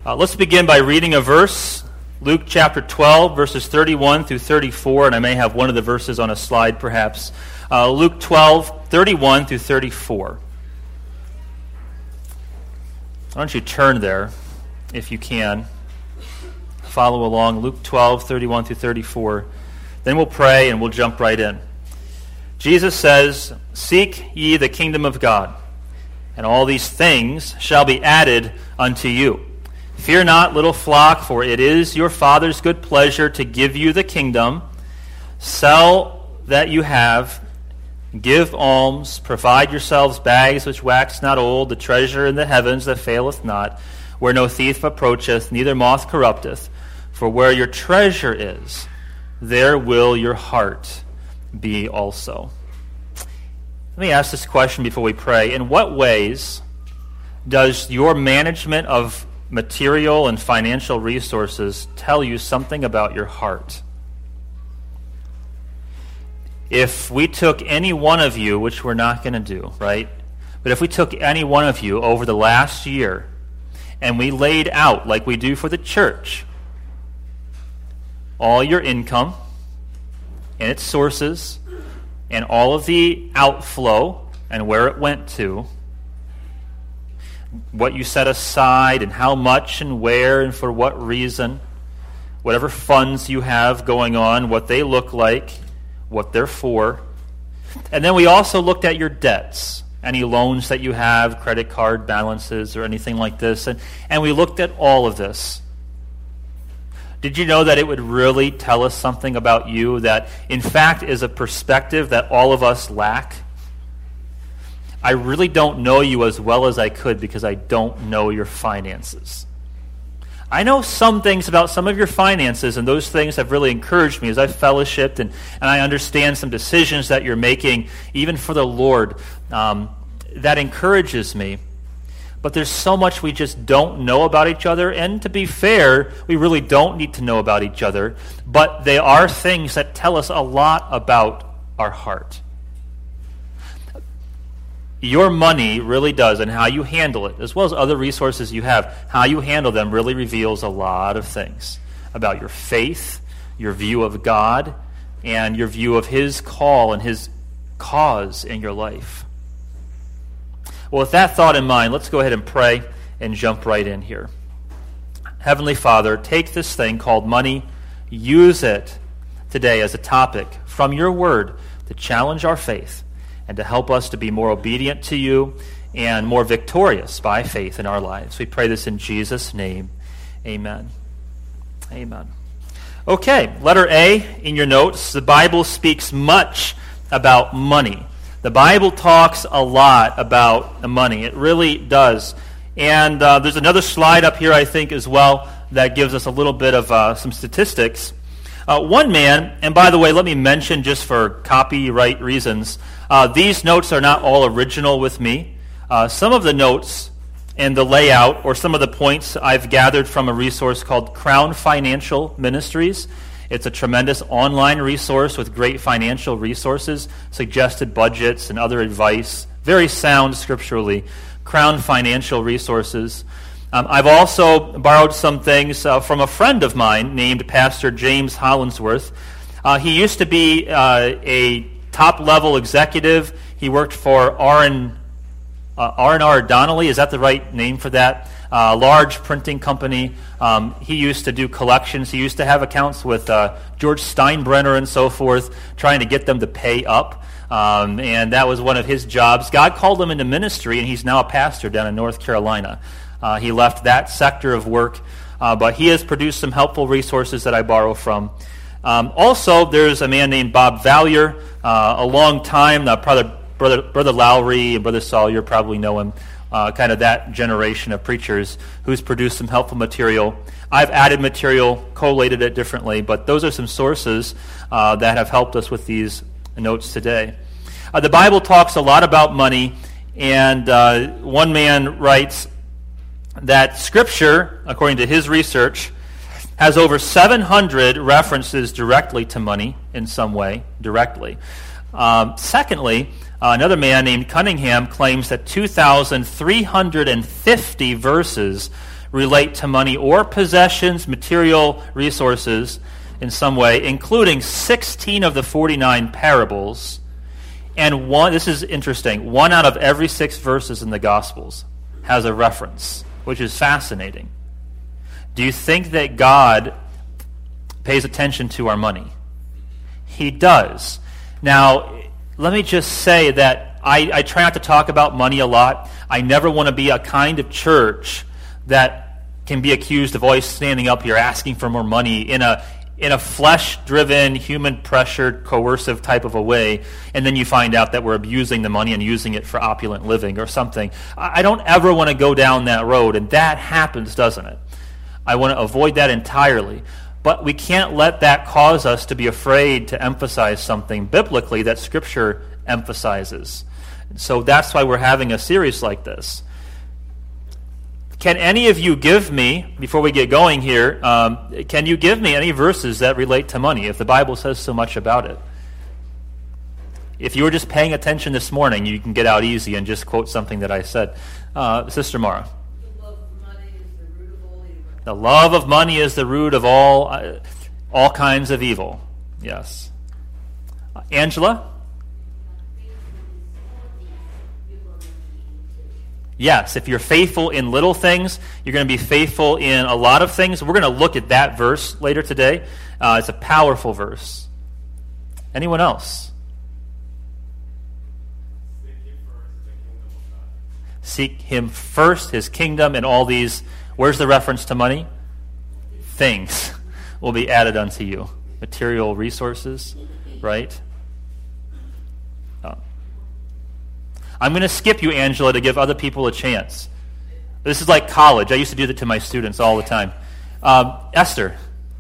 Let's begin by reading a verse, Luke chapter 12, verses 31 through 34, and I may have one of the verses on a slide perhaps. Luke 12, 31 through 34. Why don't you turn there, if you can. Follow along, Luke 12, 31 through 34. Then we'll pray and we'll jump right in. Jesus says, "Seek ye the kingdom of God, and all these things shall be added unto you. Fear not, little flock, for it is your Father's good pleasure to give you the kingdom. Sell that you have, give alms, provide yourselves bags which wax not old, the treasure in the heavens that faileth not, where no thief approacheth, neither moth corrupteth. For where your treasure is, there will your heart be also." Let me ask this question before we pray. In what ways does your management of material and financial resources tell you something about your heart? If we took any one of you, which we're not going to do, right? But if we took any one of you over the last year and we laid out, like we do for the church, all your income and its sources and all of the outflow and where it went to, what you set aside and how much and where and for what reason, whatever funds you have going on, what they look like, what they're for. And then we also looked at your debts, any loans that you have, credit card balances or anything like this, and we looked at all of this. Did you know that it would really tell us something about you that in fact is a perspective that all of us lack? I really don't know you as well as I could because I don't know your finances. I know some things about some of your finances, and those things have really encouraged me as I've fellowshipped, and I understand some decisions that you're making, even for the Lord. That encourages me. But there's so much we just don't know about each other, and to be fair, we really don't need to know about each other, but they are things that tell us a lot about our heart. Your money really does, and how you handle it, as well as other resources you have, how you handle them really reveals a lot of things about your faith, your view of God, and your view of His call and His cause in your life. Well, with that thought in mind, let's go ahead and pray and jump right in here. Heavenly Father, take this thing called money, use it today as a topic from your word to challenge our faith, and to help us to be more obedient to you and more victorious by faith in our lives. We pray this in Jesus' name. Amen. Amen. Okay, letter A in your notes. The Bible speaks much about money. The Bible talks a lot about money. It really does. And there's another slide up here, I think, as well, that gives us a little bit of some statistics. One man, and by the way, let me mention just for copyright reasons, these notes are not all original with me. Some of the notes and the layout, or some of the points, I've gathered from a resource called Crown Financial Ministries. It's a tremendous online resource with great financial resources, suggested budgets and other advice, very sound scripturally. Crown Financial Resources. I've also borrowed some things from a friend of mine named Pastor James Hollinsworth. He used to be a top-level executive. He worked for R&R Donnelly. Is that the right name for that? Large printing company. He used to do collections. He used to have accounts with George Steinbrenner and so forth, trying to get them to pay up. And that was one of his jobs. God called him into ministry, and he's now a pastor down in North Carolina. He left that sector of work, but he has produced some helpful resources that I borrow from. Also, there's a man named Bob Valier, a long time, Brother Lowry and Brother Sawyer probably know him, kind of that generation of preachers who's produced some helpful material. I've added material, collated it differently, but those are some sources that have helped us with these notes today. The Bible talks a lot about money, and one man writes that Scripture, according to his research, has over 700 references directly to money in some way, directly. Secondly, another man named Cunningham claims that 2,350 verses relate to money or possessions, material resources in some way, including 16 of the 49 parables. And this is interesting, 1 out of every 6 verses in the Gospels has a reference, which is fascinating. Do you think that God pays attention to our money? He does. Now, let me just say that I try not to talk about money a lot. I never want to be a kind of church that can be accused of always standing up here asking for more money in a flesh-driven, human-pressured, coercive type of a way, and then you find out that we're abusing the money and using it for opulent living or something. I don't ever want to go down that road, and that happens, doesn't it? I want to avoid that entirely. But we can't let that cause us to be afraid to emphasize something biblically that Scripture emphasizes. So that's why we're having a series like this. Can any of you give me, before we get going here, can you give me any verses that relate to money, if the Bible says so much about it? If you were just paying attention this morning, you can get out easy and just quote something that I said. Sister Mara. The love of money is the root of all kinds of evil. Yes. Angela? Yes, if you're faithful in little things, you're going to be faithful in a lot of things. We're going to look at that verse later today. It's a powerful verse. Anyone else? Seek Him first, His kingdom, and all these. Where's the reference to money? Things will be added unto you. Material resources, right? I'm going to skip you, Angela, to give other people a chance. This is like college. I used to do that to my students all the time. Esther.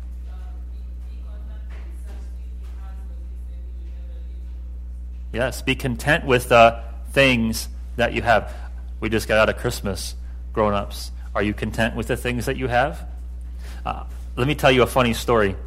Yes, be content with the things that you have. We just got out of Christmas, grown-ups. Are you content with the things that you have? Let me tell you a funny story.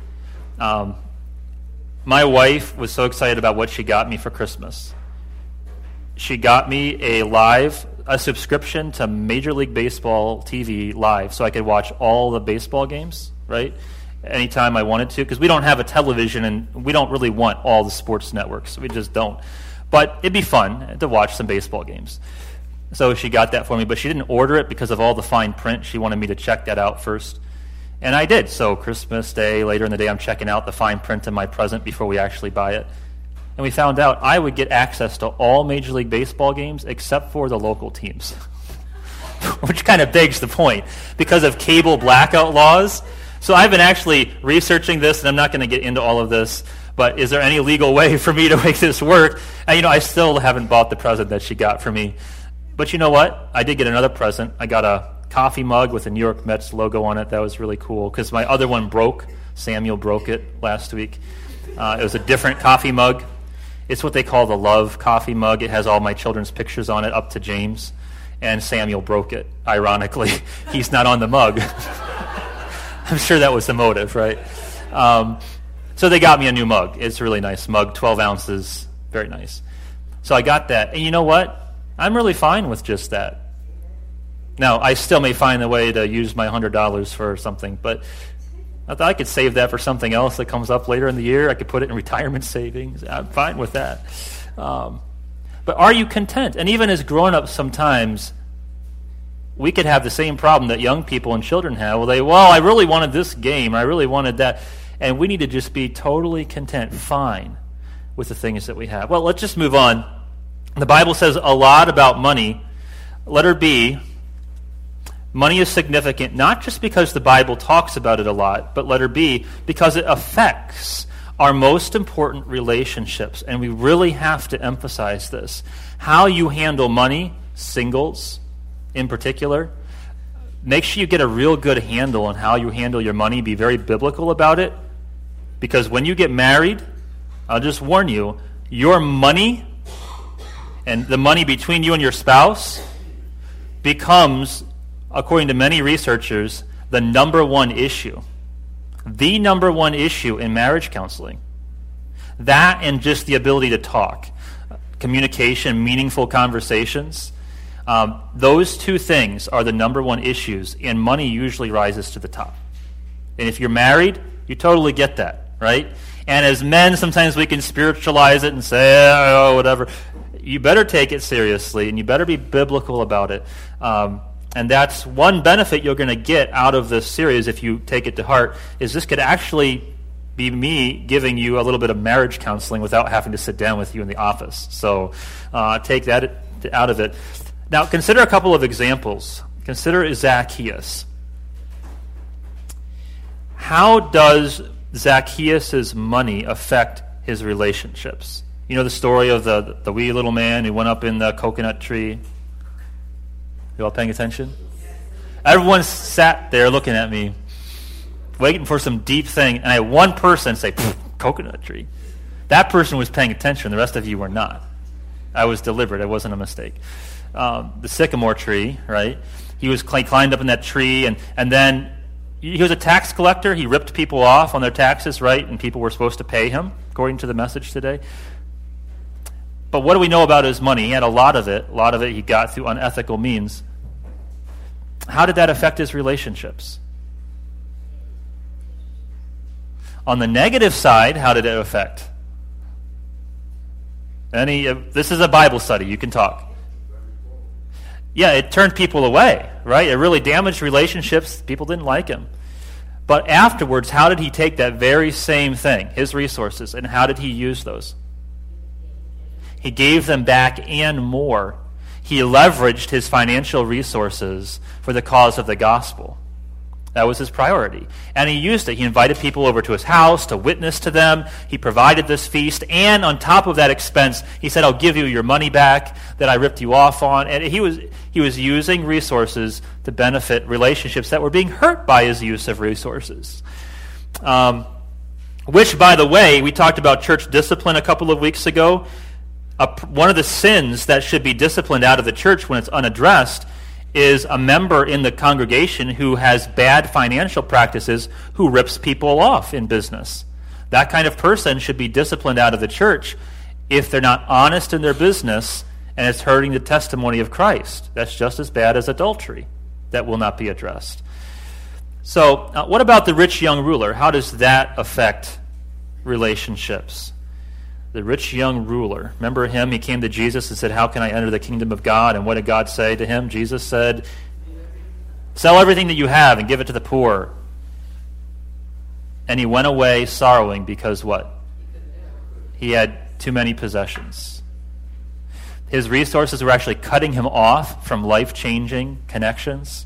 My wife was so excited about what she got me for Christmas. She got me a subscription to Major League Baseball TV live so I could watch all the baseball games, right? Anytime I wanted to, because we don't have a television and we don't really want all the sports networks. We just don't. But it'd be fun to watch some baseball games. So she got that for me, but she didn't order it because of all the fine print. She wanted me to check that out first. And I did. So Christmas Day, later in the day, I'm checking out the fine print in my present before we actually buy it. And we found out I would get access to all Major League Baseball games except for the local teams, which kind of begs the point because of cable blackout laws. So I've been actually researching this, and I'm not going to get into all of this, but is there any legal way for me to make this work? And, I still haven't bought the present that she got for me. But you know what? I did get another present. I got a coffee mug with a New York Mets logo on it. That was really cool because my other one broke. Samuel broke it last week. It was a different coffee mug. It's what they call the Love coffee mug. It has all my children's pictures on it up to James. And Samuel broke it, ironically. He's not on the mug. I'm sure that was the motive, right? So they got me a new mug. It's a really nice mug, 12 ounces, very nice. So I got that. And you know what? I'm really fine with just that. Now, I still may find a way to use my $100 for something, but I thought I could save that for something else that comes up later in the year. I could put it in retirement savings. I'm fine with that. But are you content? And even as grown-ups sometimes, we could have the same problem that young people and children have. I really wanted this game. I really wanted that. And we need to just be totally content, fine, with the things that we have. Well, let's just move on. The Bible says a lot about money. Letter B, money is significant not just because the Bible talks about it a lot, but letter B, because it affects our most important relationships. And we really have to emphasize this. How you handle money, singles in particular, make sure you get a real good handle on how you handle your money. Be very biblical about it. Because when you get married, I'll just warn you, your money and the money between you and your spouse becomes, according to many researchers, the number one issue. The number one issue in marriage counseling. That and just the ability to talk. Communication, meaningful conversations. Those two things are the number one issues, and money usually rises to the top. And if you're married, you totally get that, right? And as men, sometimes we can spiritualize it and say, oh, whatever. You better take it seriously, and you better be biblical about it. And that's one benefit you're going to get out of this series if you take it to heart, is this could actually be me giving you a little bit of marriage counseling without having to sit down with you in the office. So take that out of it. Now, consider a couple of examples. Consider Zacchaeus. How does Zacchaeus' money affect his relationships? You know the story of the wee little man who went up in the coconut tree? You all paying attention? Everyone sat there looking at me, waiting for some deep thing, and I had one person say, coconut tree. That person was paying attention. The rest of you were not. I was deliberate. It wasn't a mistake. The sycamore tree, right? He climbed up in that tree, and then he was a tax collector. He ripped people off on their taxes, right? And people were supposed to pay him, according to the message today. But what do we know about his money? He had a lot of it. A lot of it he got through unethical means. How did that affect his relationships? On the negative side, how did it affect? This is a Bible study. You can talk. Yeah, it turned people away, right? It really damaged relationships. People didn't like him. But afterwards, how did he take that very same thing, his resources, and how did he use those? He gave them back and more. He leveraged his financial resources for the cause of the gospel. That was his priority. And he used it. He invited people over to his house to witness to them. He provided this feast. And on top of that expense, he said, I'll give you your money back that I ripped you off on. And he was using resources to benefit relationships that were being hurt by his use of resources. Which, by the way, we talked about church discipline a couple of weeks ago. One of the sins that should be disciplined out of the church when it's unaddressed is a member in the congregation who has bad financial practices, who rips people off in business. That kind of person should be disciplined out of the church if they're not honest in their business and it's hurting the testimony of Christ. That's just as bad as adultery. That will not be addressed. So, what about the rich young ruler? How does that affect relationships? The rich young ruler. Remember him? He came to Jesus and said, how can I enter the kingdom of God? And what did God say to him? Jesus said, sell everything that you have and give it to the poor. And he went away sorrowing because what? He had too many possessions. His resources were actually cutting him off from life-changing connections.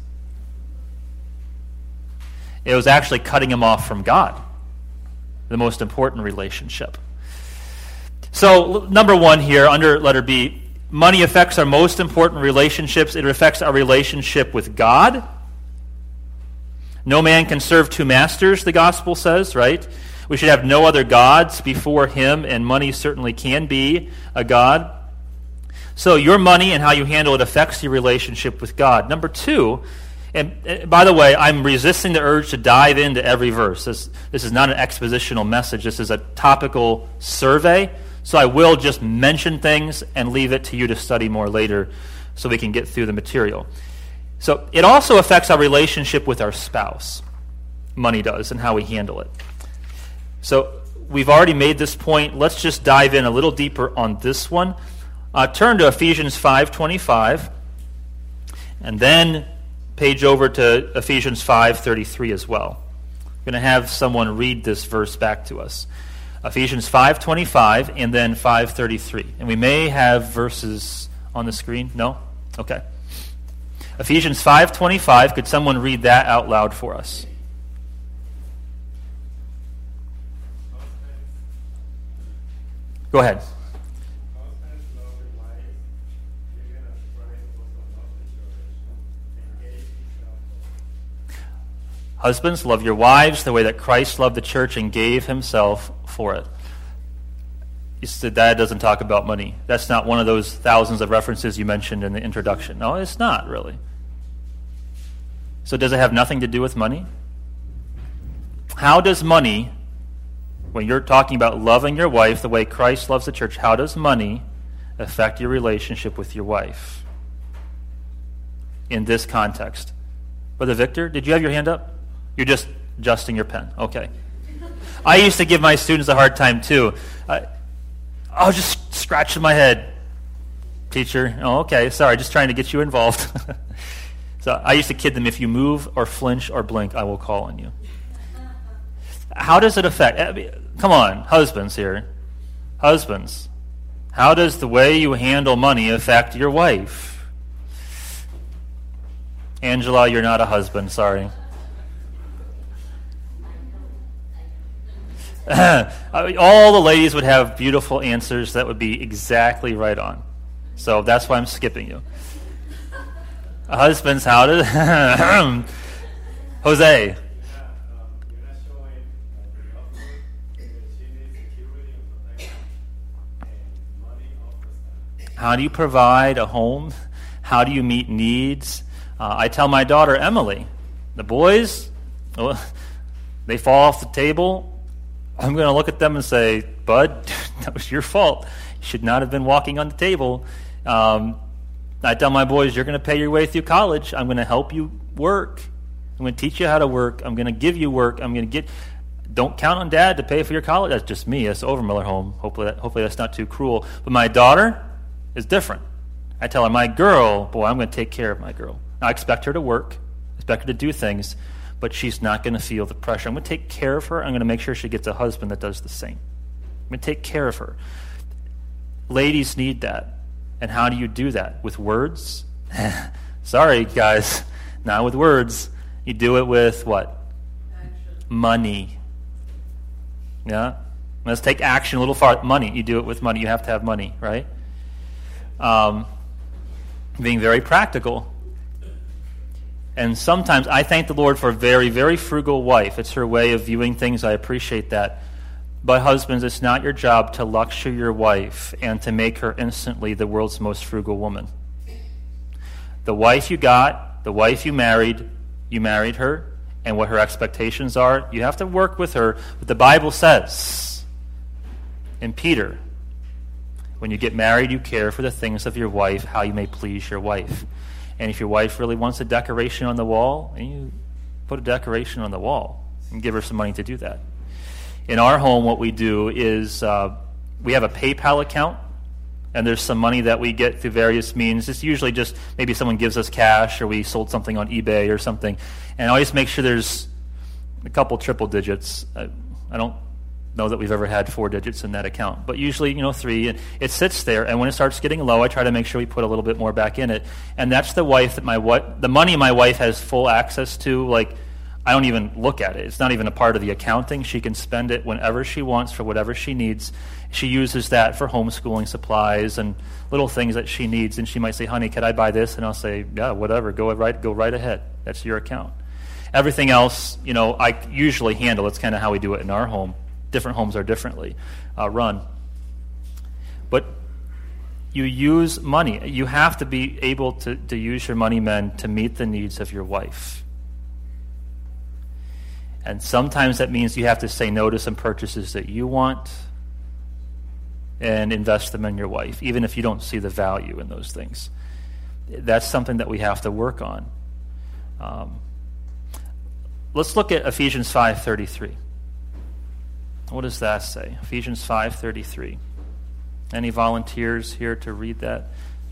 It was actually cutting him off from God, the most important relationship. So, number one here, under letter B, money affects our most important relationships. It affects our relationship with God. No man can serve two masters, the gospel says, right? We should have no other gods before him, and money certainly can be a god. So, your money and how you handle it affects your relationship with God. Number two, and by the way, I'm resisting the urge to dive into every verse. This is not an expositional message. This is a topical survey. So I will just mention things and leave it to you to study more later so we can get through the material. So it also affects our relationship with our spouse. Money does, and how we handle it. So we've already made this point. Let's just dive in a little deeper on this one. Turn to Ephesians 5:25, and then page over to Ephesians 5:33 as well. I'm going to have someone read this verse back to us. Ephesians 5:25 and then 5:33. And we may have verses on the screen. No? Okay. Ephesians 5:25. Could someone read that out loud for us? Go ahead. Husbands, love your wives the way that Christ loved the church and gave himself for it. You said that doesn't talk about money. That's not one of those thousands of references you mentioned in the introduction. No, it's not really. So does it have nothing to do with money? How does money, when you're talking about loving your wife the way Christ loves the church, how does money affect your relationship with your wife? in this context? Brother Victor, did you have your hand up? You're just adjusting your pen. Okay. I used to give my students a hard time too. I was just scratching my head. Teacher, oh, okay, sorry, just trying to get you involved. So I used to kid them, if you move or flinch or blink, I will call on you. How does it affect? Come on, husbands here. Husbands, how does the way you handle money affect your wife? Angela, you're not a husband, sorry. All the ladies would have beautiful answers that would be exactly right on. So that's why I'm skipping you. Husbands, how did... Jose. How do you provide a home? How do you meet needs? I tell my daughter, Emily, the boys, they fall off the table. I'm going to look at them and say, Bud, that was your fault. You should not have been walking on the table. I tell my boys, you're going to pay your way through college. I'm going to help you work. I'm going to teach you how to work. I'm going to give you work. Don't count on Dad to pay for your college. That's just me. That's Overmiller home. Hopefully that's not too cruel. But my daughter is different. I tell her, my girl, boy, I'm going to take care of my girl. I expect her to work. I expect her to do things. But she's not going to feel the pressure. I'm going to take care of her. I'm going to make sure she gets a husband that does the same. I'm going to take care of her. Ladies need that. And how do you do that? With words? Sorry, guys. Not with words. You do it with what? Action. Money. Yeah? Let's take action a little far. Money. You do it with money. You have to have money, right? Being very practical. And sometimes I thank the Lord for a very, very frugal wife. It's her way of viewing things. I appreciate that. But husbands, it's not your job to lecture your wife and to make her instantly the world's most frugal woman. The wife you got, the wife you married her, and what her expectations are, you have to work with her. But the Bible says in Peter, when you get married, you care for the things of your wife, how you may please your wife. And if your wife really wants a decoration on the wall, you put a decoration on the wall and give her some money to do that. In our home, what we do is we have a PayPal account, and there's some money that we get through various means. It's usually just maybe someone gives us cash or we sold something on eBay or something. And I always make sure there's a couple triple digits. I don't know that we've ever had 4 digits in that account, but usually, 3. And it sits there, and when it starts getting low, I try to make sure we put a little bit more back in it. And that's the the money my wife has full access to. Like, I don't even look at it. It's not even a part of the accounting. She can spend it whenever she wants for whatever she needs. She uses that for homeschooling supplies and little things that she needs. And she might say, honey, can I buy this? And I'll say, yeah, whatever. Go right ahead. That's your account. Everything else, I usually handle. It's kind of how we do it in our home. Different homes are differently run. But you use money. You have to be able to use your money, men, to meet the needs of your wife. And sometimes that means you have to say no to some purchases that you want and invest them in your wife, even if you don't see the value in those things. That's something that we have to work on. Let's look at Ephesians 5:33. What does that say? Ephesians 5:33. Any volunteers here to read that?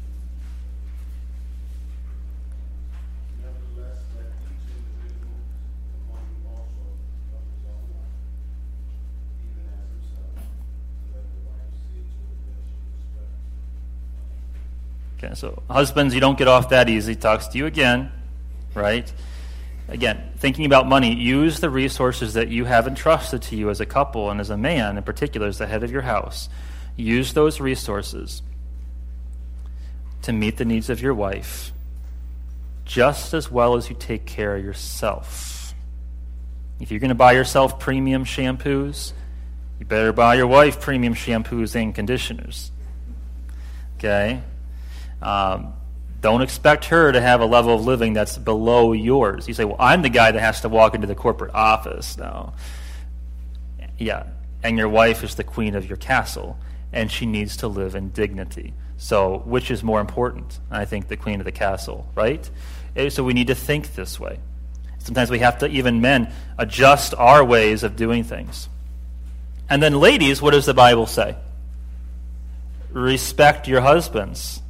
Okay, so husbands, you don't get off that easy. Talks to you again, right? Again, thinking about money, use the resources that you have entrusted to you as a couple and as a man, in particular, as the head of your house. Use those resources to meet the needs of your wife just as well as you take care of yourself. If you're going to buy yourself premium shampoos, you better buy your wife premium shampoos and conditioners. Okay? Don't expect her to have a level of living that's below yours. You say, well, I'm the guy that has to walk into the corporate office now. Yeah, and your wife is the queen of your castle, and she needs to live in dignity. So which is more important? I think the queen of the castle, right? So we need to think this way. Sometimes we have to, even men, adjust our ways of doing things. And then ladies, what does the Bible say? Respect your husbands.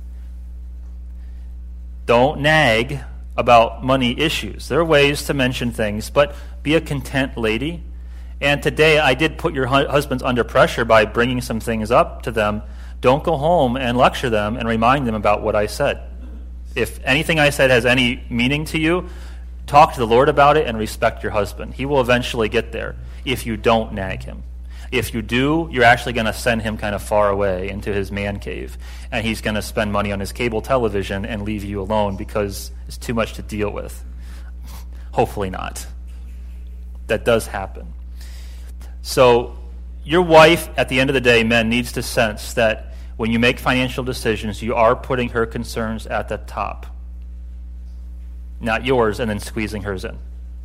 Don't nag about money issues. There are ways to mention things, but be a content lady. And today I did put your husbands under pressure by bringing some things up to them. Don't go home and lecture them and remind them about what I said. If anything I said has any meaning to you, talk to the Lord about it and respect your husband. He will eventually get there if you don't nag him. If you do, you're actually going to send him kind of far away into his man cave, and he's going to spend money on his cable television and leave you alone because it's too much to deal with. Hopefully not. That does happen. So your wife, at the end of the day, men, needs to sense that when you make financial decisions, you are putting her concerns at the top, not yours, and then squeezing hers in.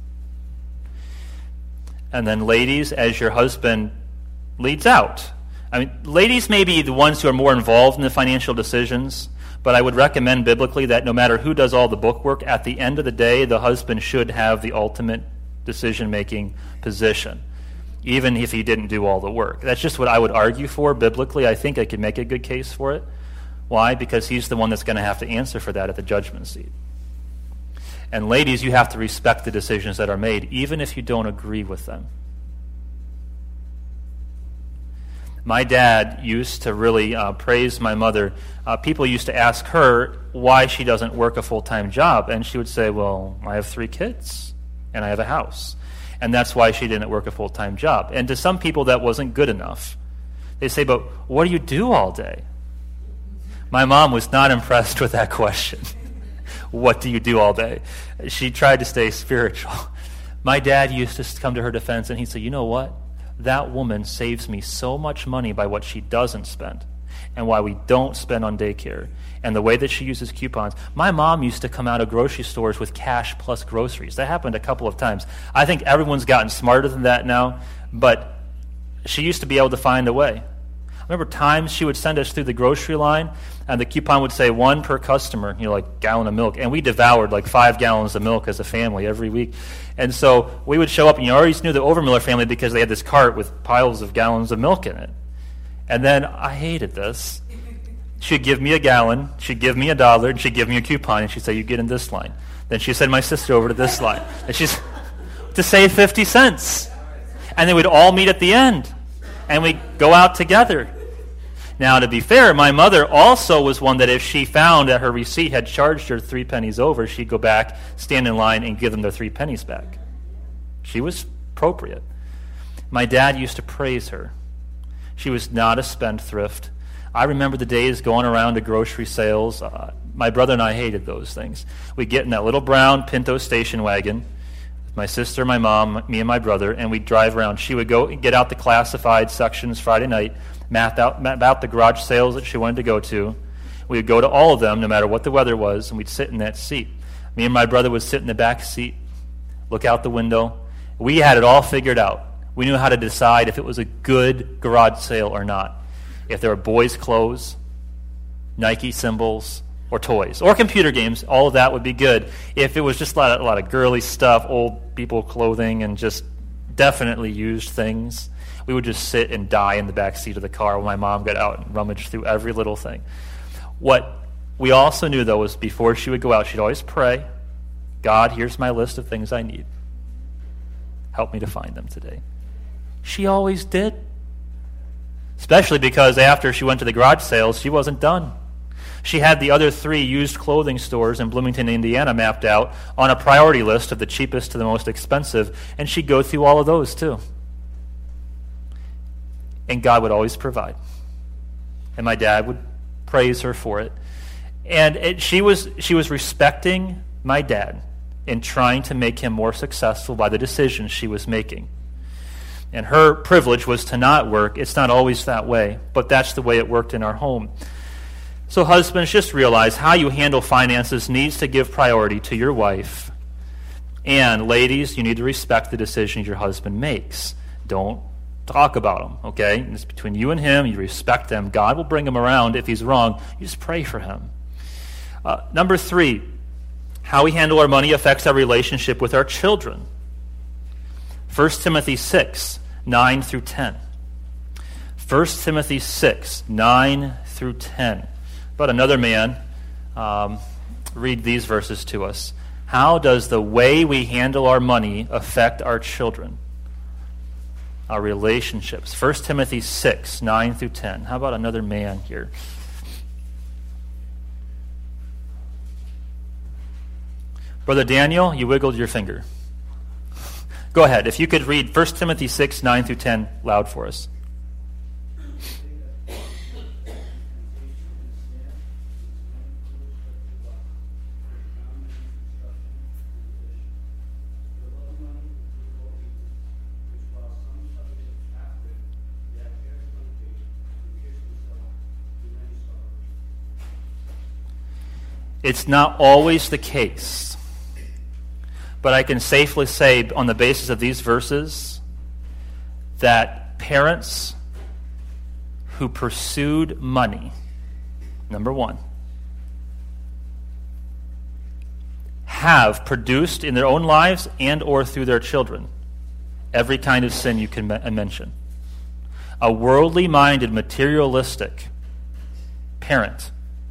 And then ladies, as your husband leads out. I mean, ladies may be the ones who are more involved in the financial decisions, but I would recommend biblically that no matter who does all the book work, at the end of the day, the husband should have the ultimate decision-making position, even if he didn't do all the work. That's just what I would argue for biblically. I think I could make a good case for it. Why? Because he's the one that's going to have to answer for that at the judgment seat. And ladies, you have to respect the decisions that are made, even if you don't agree with them. My dad used to really praise my mother. People used to ask her why she doesn't work a full-time job, and she would say, well, I have 3 kids, and I have a house. And that's why she didn't work a full-time job. And to some people, that wasn't good enough. They say, but what do you do all day? My mom was not impressed with that question. What do you do all day? She tried to stay spiritual. My dad used to come to her defense, and he'd say, you know what? That woman saves me so much money by what she doesn't spend and why we don't spend on daycare and the way that she uses coupons. My mom used to come out of grocery stores with cash plus groceries. That happened a couple of times. I think everyone's gotten smarter than that now, but she used to be able to find a way. I remember times she would send us through the grocery line, and the coupon would say 1 per customer, like gallon of milk. And we devoured like 5 gallons of milk as a family every week. And so we would show up, and you always knew the Overmiller family because they had this cart with piles of gallons of milk in it. And then I hated this. She'd give me a gallon, she'd give me $1, and she'd give me a coupon, and she'd say, you get in this line. Then she'd send my sister over to this line. And she's to save 50 cents. And then we'd all meet at the end, and we'd go out together. Now, to be fair, my mother also was one that if she found that her receipt had charged her 3 pennies over, she'd go back, stand in line, and give them their 3 pennies back. She was appropriate. My dad used to praise her. She was not a spendthrift. I remember the days going around to grocery sales. My brother and I hated those things. We'd get in that little brown Pinto station wagon, my sister, my mom, me, and my brother, and we'd drive around. She would go get out the classified sections Friday night, map out the garage sales that she wanted to go to. We would go to all of them, no matter what the weather was, and we'd sit in that seat. Me and my brother would sit in the back seat, look out the window. We had it all figured out. We knew how to decide if it was a good garage sale or not. If there were boys' clothes, Nike symbols, or toys, or computer games, all of that would be good. If it was just a lot of girly stuff, old people clothing, and just definitely used things, we would just sit and die in the back seat of the car when my mom got out and rummaged through every little thing. What we also knew, though, was before she would go out, she'd always pray, God, here's my list of things I need. Help me to find them today. She always did. Especially because after she went to the garage sales, she wasn't done. She had the other 3 used clothing stores in Bloomington, Indiana mapped out on a priority list of the cheapest to the most expensive, and she'd go through all of those too. And God would always provide. And my dad would praise her for it. And she was respecting my dad in trying to make him more successful by the decisions she was making. And her privilege was to not work. It's not always that way, but that's the way it worked in our home. So husbands, just realize how you handle finances needs to give priority to your wife. And ladies, you need to respect the decisions your husband makes. Don't talk about them, okay? It's between you and him. You respect them. God will bring him around if he's wrong. You just pray for him. Number 3, How we handle our money affects our relationship with our children. 1 Timothy 6, 9 through 10. 1 Timothy 6, 9 through 10. But another man, read these verses to us. How does the way we handle our money affect our children? Our relationships. 1 Timothy 6, 9 through 10. How about another man here? Brother Daniel, you wiggled your finger. Go ahead. If you could read 1 Timothy 6, 9 through 10 loud for us. It's not always the case, but I can safely say on the basis of these verses that parents who pursued money, number one, have produced in their own lives and or through their children every kind of sin you can mention. A worldly-minded, materialistic parent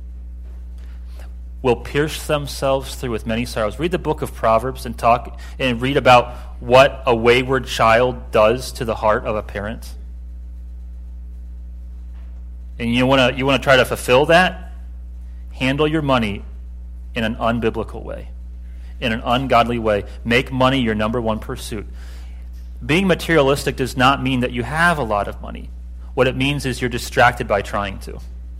will pierce themselves through with many sorrows. Read the book of Proverbs and read about what a wayward child does to the heart of a parent. And you want to try to fulfill that? Handle your money in an unbiblical way, in an ungodly way. Make money your number one pursuit. Being materialistic does not mean that you have a lot of money. What it means is you're distracted by trying to.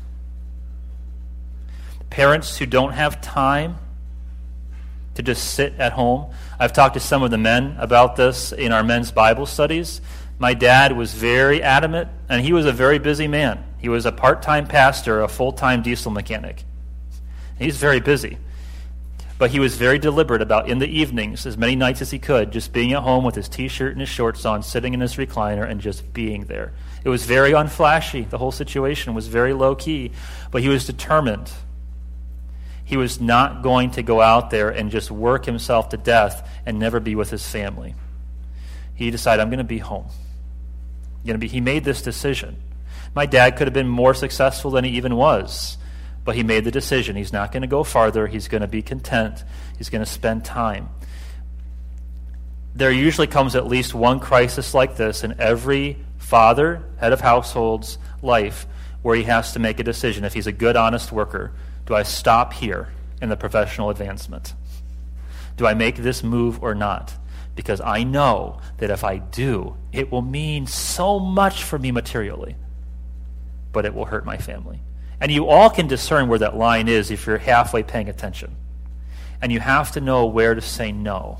Parents who don't have time to just sit at home. I've talked to some of the men about this in our men's Bible studies. My dad was very adamant, and he was a very busy man. He was a part-time pastor, a full-time diesel mechanic. He's very busy. But he was very deliberate about, in the evenings, as many nights as he could, just being at home with his T-shirt and his shorts on, sitting in his recliner, and just being there. It was very unflashy. The whole situation was very low-key. But he was determined. He was not going to go out there and just work himself to death and never be with his family. He decided, I'm going to be home. He made this decision. My dad could have been more successful than he even was, but he made the decision. He's not going to go farther. He's going to be content. He's going to spend time. There usually comes at least one crisis like this in every father, head of household's life, where he has to make a decision. If he's a good, honest worker, do I stop here in the professional advancement? Do I make this move or not? Because I know that if I do, it will mean so much for me materially, but it will hurt my family. And you all can discern where that line is if you're halfway paying attention. And you have to know where to say no.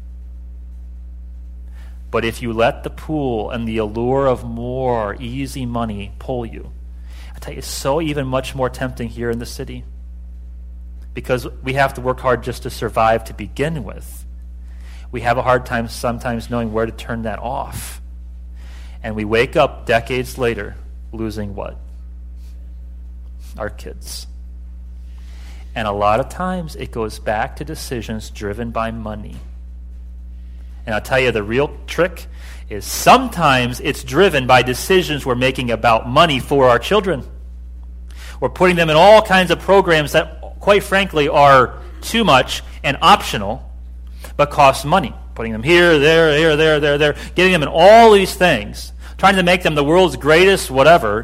But if you let the pull and the allure of more easy money pull you, I tell you, it's so even much more tempting here in the city, because we have to work hard just to survive to begin with. We have a hard time sometimes knowing where to turn that off. And we wake up decades later losing what? Our kids. And a lot of times it goes back to decisions driven by money. And I'll tell you, the real trick is sometimes it's driven by decisions we're making about money for our children. We're putting them in all kinds of programs that, quite frankly, are too much and optional, but cost money. Putting them here, there, getting them in all these things, trying to make them the world's greatest whatever.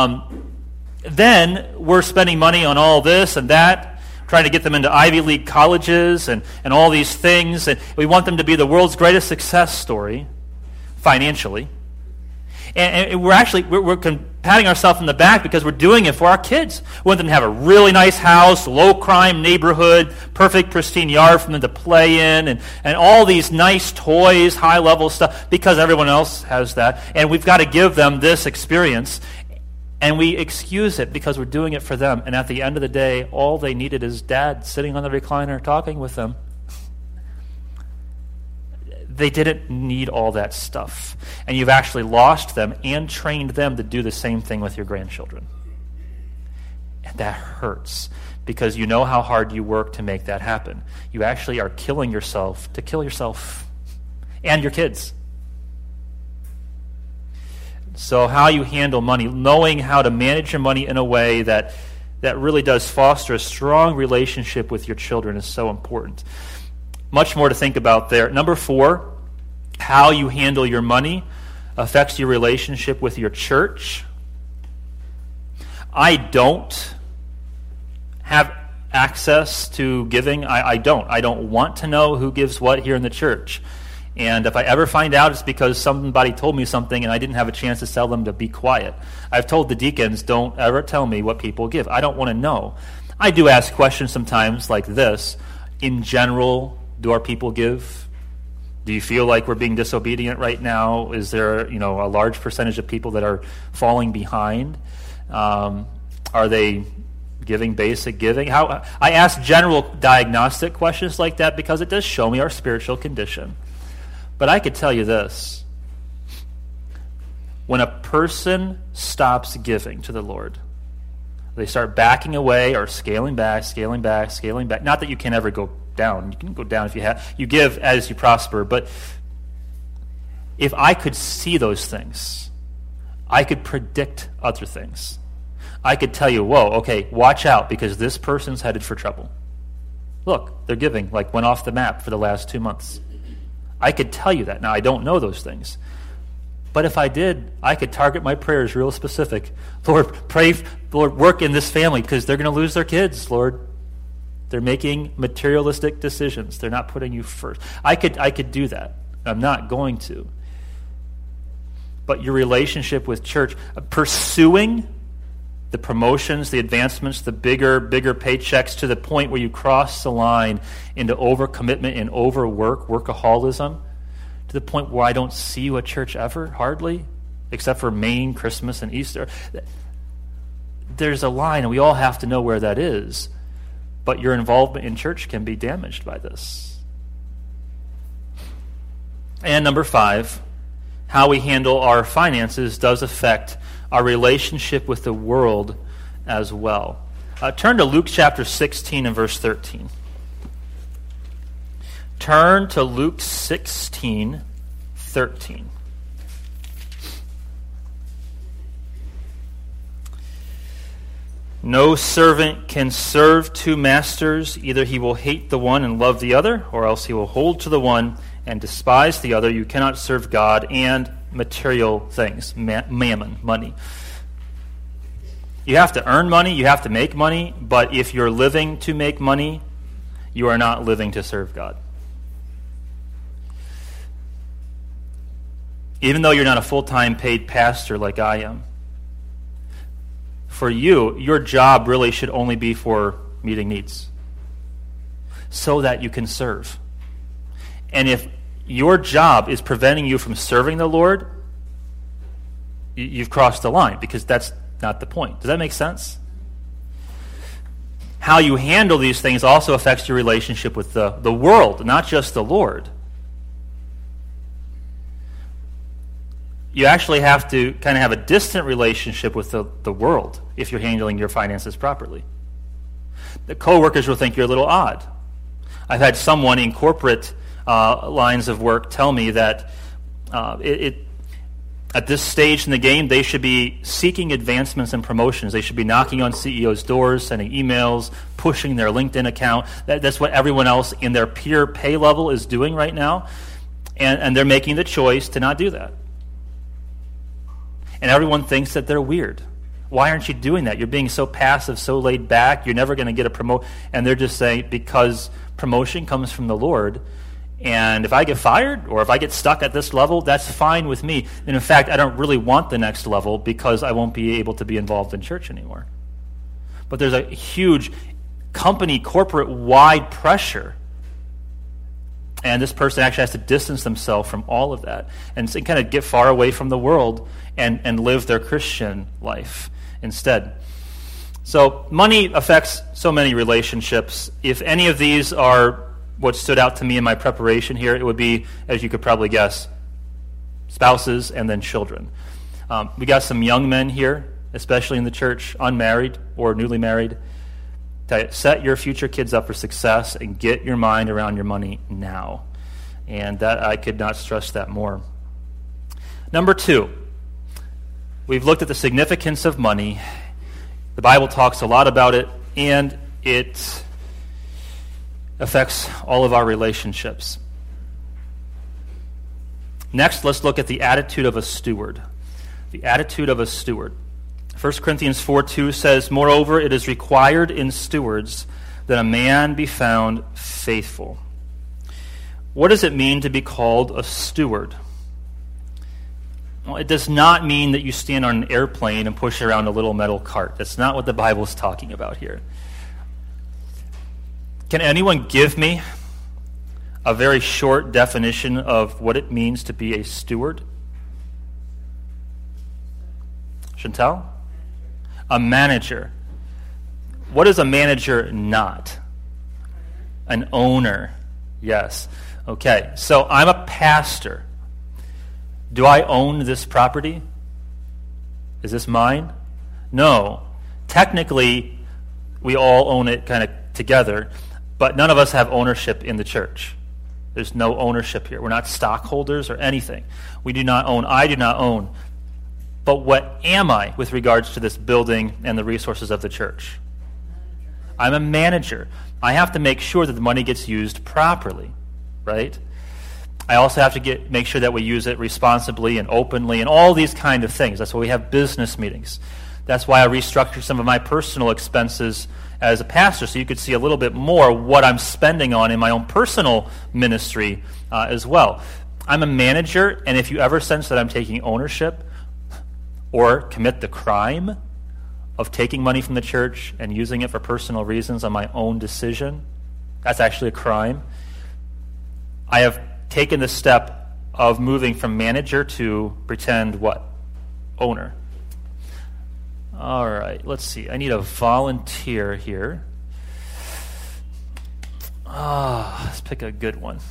Then we're spending money on all this and that, trying to get them into Ivy League colleges and all these things. And we want them to be the world's greatest success story financially. And we're patting ourselves in the back because we're doing it for our kids. We want them to have a really nice house, low-crime neighborhood, perfect, pristine yard for them to play in, and all these nice toys, high-level stuff, because everyone else has that. And we've got to give them this experience. And we excuse it because we're doing it for them. And at the end of the day, all they needed is dad sitting on the recliner talking with them. They didn't need all that stuff. And you've actually lost them and trained them to do the same thing with your grandchildren. And that hurts because you know how hard you work to make that happen. You actually are killing yourself to kill yourself and your kids. So how you handle money, knowing how to manage your money in a way that really does foster a strong relationship with your children is so important. Much more to think about there. Number 4, how you handle your money affects your relationship with your church. I don't have access to giving. I don't. I don't want to know who gives what here in the church. And if I ever find out, it's because somebody told me something and I didn't have a chance to tell them to be quiet. I've told the deacons, don't ever tell me what people give. I don't want to know. I do ask questions sometimes like this. In general, do our people give? Do you feel like we're being disobedient right now? Is there, a large percentage of people that are falling behind? Are they giving basic giving? I ask general diagnostic questions like that because it does show me our spiritual condition. But I could tell you this. When a person stops giving to the Lord, they start backing away or scaling back. Not that you can ever go down. You can go down if you have. You give as you prosper. But if I could see those things, I could predict other things. I could tell you, whoa, okay, watch out because this person's headed for trouble. Look, their giving went off the map for the last 2 months. I could tell you that. Now, I don't know those things. But if I did, I could target my prayers real specific. Lord, Lord, work in this family because they're going to lose their kids, Lord. They're making materialistic decisions. They're not putting you first. I could do that. I'm not going to. But your relationship with church, pursuing the promotions, the advancements, the bigger paychecks to the point where you cross the line into overcommitment and overwork, workaholism, to the point where I don't see you at church ever, hardly, except for Maine, Christmas, and Easter. There's a line, and we all have to know where that is. But your involvement in church can be damaged by this. And number 5, how we handle our finances does affect our relationship with the world as well. Turn to Luke chapter 16 and verse 13. Turn to Luke 16, 13. No servant can serve 2 masters. Either he will hate the one and love the other, or else he will hold to the one and despise the other. You cannot serve God and material things, mammon, money. You have to earn money, you have to make money, but if you're living to make money, you are not living to serve God. Even though you're not a full-time paid pastor like I am, for you, your job really should only be for meeting needs so that you can serve. And if your job is preventing you from serving the Lord, you've crossed the line because that's not the point. Does that make sense? How you handle these things also affects your relationship with the world, not just the Lord. You actually have to kind of have a distant relationship with the world if you're handling your finances properly. The coworkers will think you're a little odd. I've had someone in corporate lines of work tell me that at this stage in the game, they should be seeking advancements and promotions. They should be knocking on CEOs' doors, sending emails, pushing their LinkedIn account. That's what everyone else in their peer pay level is doing right now. And they're making the choice to not do that. And everyone thinks that they're weird. Why aren't you doing that? You're being so passive, so laid back. You're never going to get a promotion. And they're just saying, because promotion comes from the Lord, and if I get fired or if I get stuck at this level, that's fine with me. And in fact, I don't really want the next level because I won't be able to be involved in church anymore. But there's a huge company, corporate-wide pressure. And this person actually has to distance themselves from all of that and kind of get far away from the world and live their Christian life instead. So money affects so many relationships. If any of these are what stood out to me in my preparation here, it would be, as you could probably guess, spouses and then children. We got some young men here, especially in the church, unmarried or newly married. Set your future kids up for success and get your mind around your money now. And that I could not stress that more. Number 2, we've looked at the significance of money. The Bible talks a lot about it, and it affects all of our relationships. Next, let's look at the attitude of a steward. The attitude of a steward. 1 Corinthians 4:2 says, "Moreover, it is required in stewards that a man be found faithful." What does it mean to be called a steward? Well, it does not mean that you stand on an airplane and push around a little metal cart. That's not what the Bible is talking about here. Can anyone give me a very short definition of what it means to be a steward? Chantal? A manager. What is a manager not? An owner. Yes. Okay, so I'm a pastor. Do I own this property? Is this mine? No. Technically, we all own it kind of together, but none of us have ownership in the church. There's no ownership here. We're not stockholders or anything. We do not own. I do not own. But what am I with regards to this building and the resources of the church? I'm a manager. I have to make sure that the money gets used properly, right? I also have to make sure that we use it responsibly and openly and all these kind of things. That's why we have business meetings. That's why I restructured some of my personal expenses as a pastor, so you could see a little bit more what I'm spending on in my own personal ministry as well. I'm a manager, and if you ever sense that I'm taking ownership or commit the crime of taking money from the church and using it for personal reasons on my own decision, that's actually a crime. I have taken the step of moving from manager to pretend what? Owner. All right, let's see. I need a volunteer here. Let's pick a good one.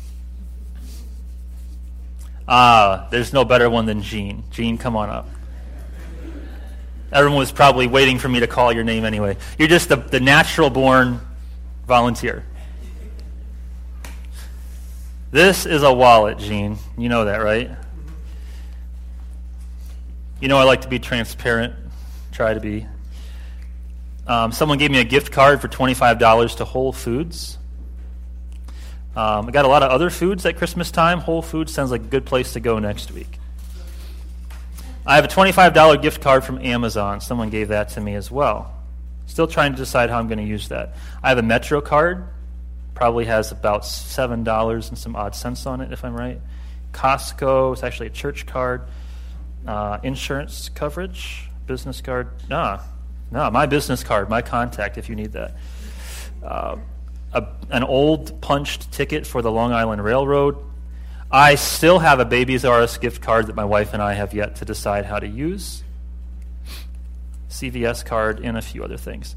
There's no better one than Gene. Gene, come on up. Everyone was probably waiting for me to call your name anyway. You're just the natural-born volunteer. This is a wallet, Gene. You know that, right? You know I like to be transparent. Try to be. Someone gave me a gift card for $25 to Whole Foods. I got a lot of other foods at Christmas time. Whole Foods sounds like a good place to go next week. I have a $25 gift card from Amazon. Someone gave that to me as well. Still trying to decide how I'm going to use that. I have a Metro card. Probably has about $7 and some odd cents on it, if I'm right. Costco. It's actually a church card. Insurance coverage. Business card. No, my business card, my contact if you need that. An old punched ticket for the Long Island Railroad. I still have a Babies R Us gift card that my wife and I have yet to decide how to use. CVS card and a few other things.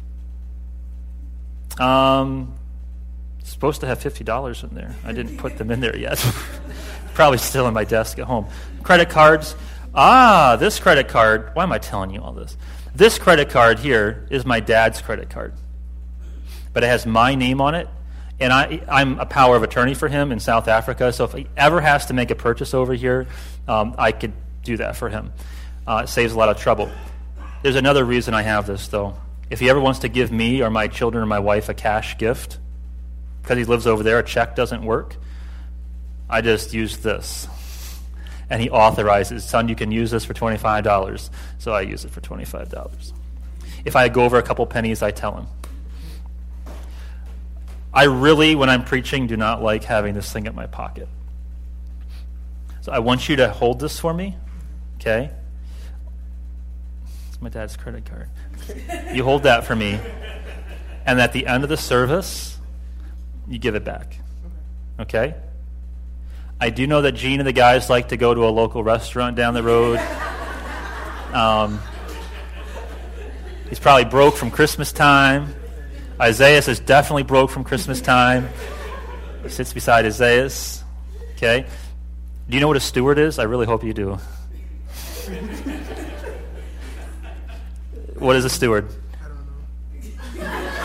Supposed to have $50 in there. I didn't put them in there yet. Probably still in my desk at home. Credit cards. This credit card. Why am I telling you all this? This credit card here is my dad's credit card. But it has my name on it. And I'm a power of attorney for him in South Africa. So if he ever has to make a purchase over here, I could do that for him. It saves a lot of trouble. There's another reason I have this, though. If he ever wants to give me or my children or my wife a cash gift, because he lives over there, a check doesn't work, I just use this. And he authorizes, son, you can use this for $25. So I use it for $25. If I go over a couple pennies, I tell him. I really, when I'm preaching, do not like having this thing in my pocket. So I want you to hold this for me, okay? It's my dad's credit card. You hold that for me, and at the end of the service, you give it back, okay? I do know that Gene and the guys like to go to a local restaurant down the road. He's probably broke from Christmas time. Isaiah is definitely broke from Christmas time. He sits beside Isaiah. Okay? Do you know what a steward is? I really hope you do. What is a steward? I don't know.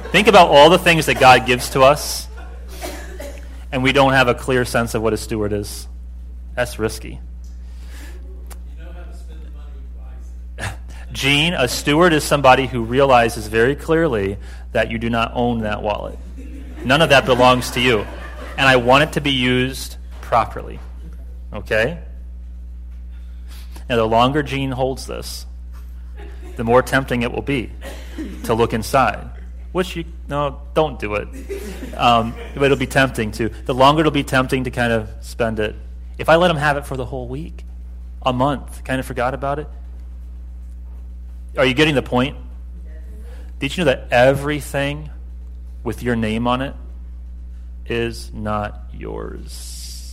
Think about all the things that God gives to us, and we don't have a clear sense of what a steward is. That's risky. You know how to spend the money wisely. Gene, a steward is somebody who realizes very clearly that you do not own that wallet. None of that belongs to you. And I want it to be used properly. Okay? Now, the longer Gene holds this, the more tempting it will be to look inside. Don't do it. But it'll be tempting to. The longer it'll be tempting to kind of spend it. If I let him have it for the whole week, a month, kind of forgot about it. Are you getting the point? Did you know that everything with your name on it is not yours?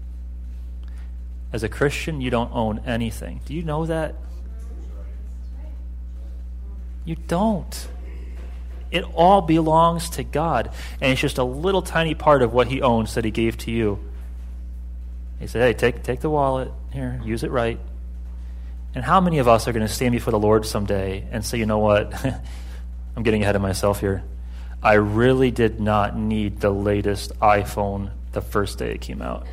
As a Christian, you don't own anything. Do you know that? You don't. It all belongs to God. And it's just a little tiny part of what he owns that he gave to you. He said, hey, take the wallet. Here, use it right. And how many of us are going to stand before the Lord someday and say, you know what? I'm getting ahead of myself here. I really did not need the latest iPhone the first day it came out.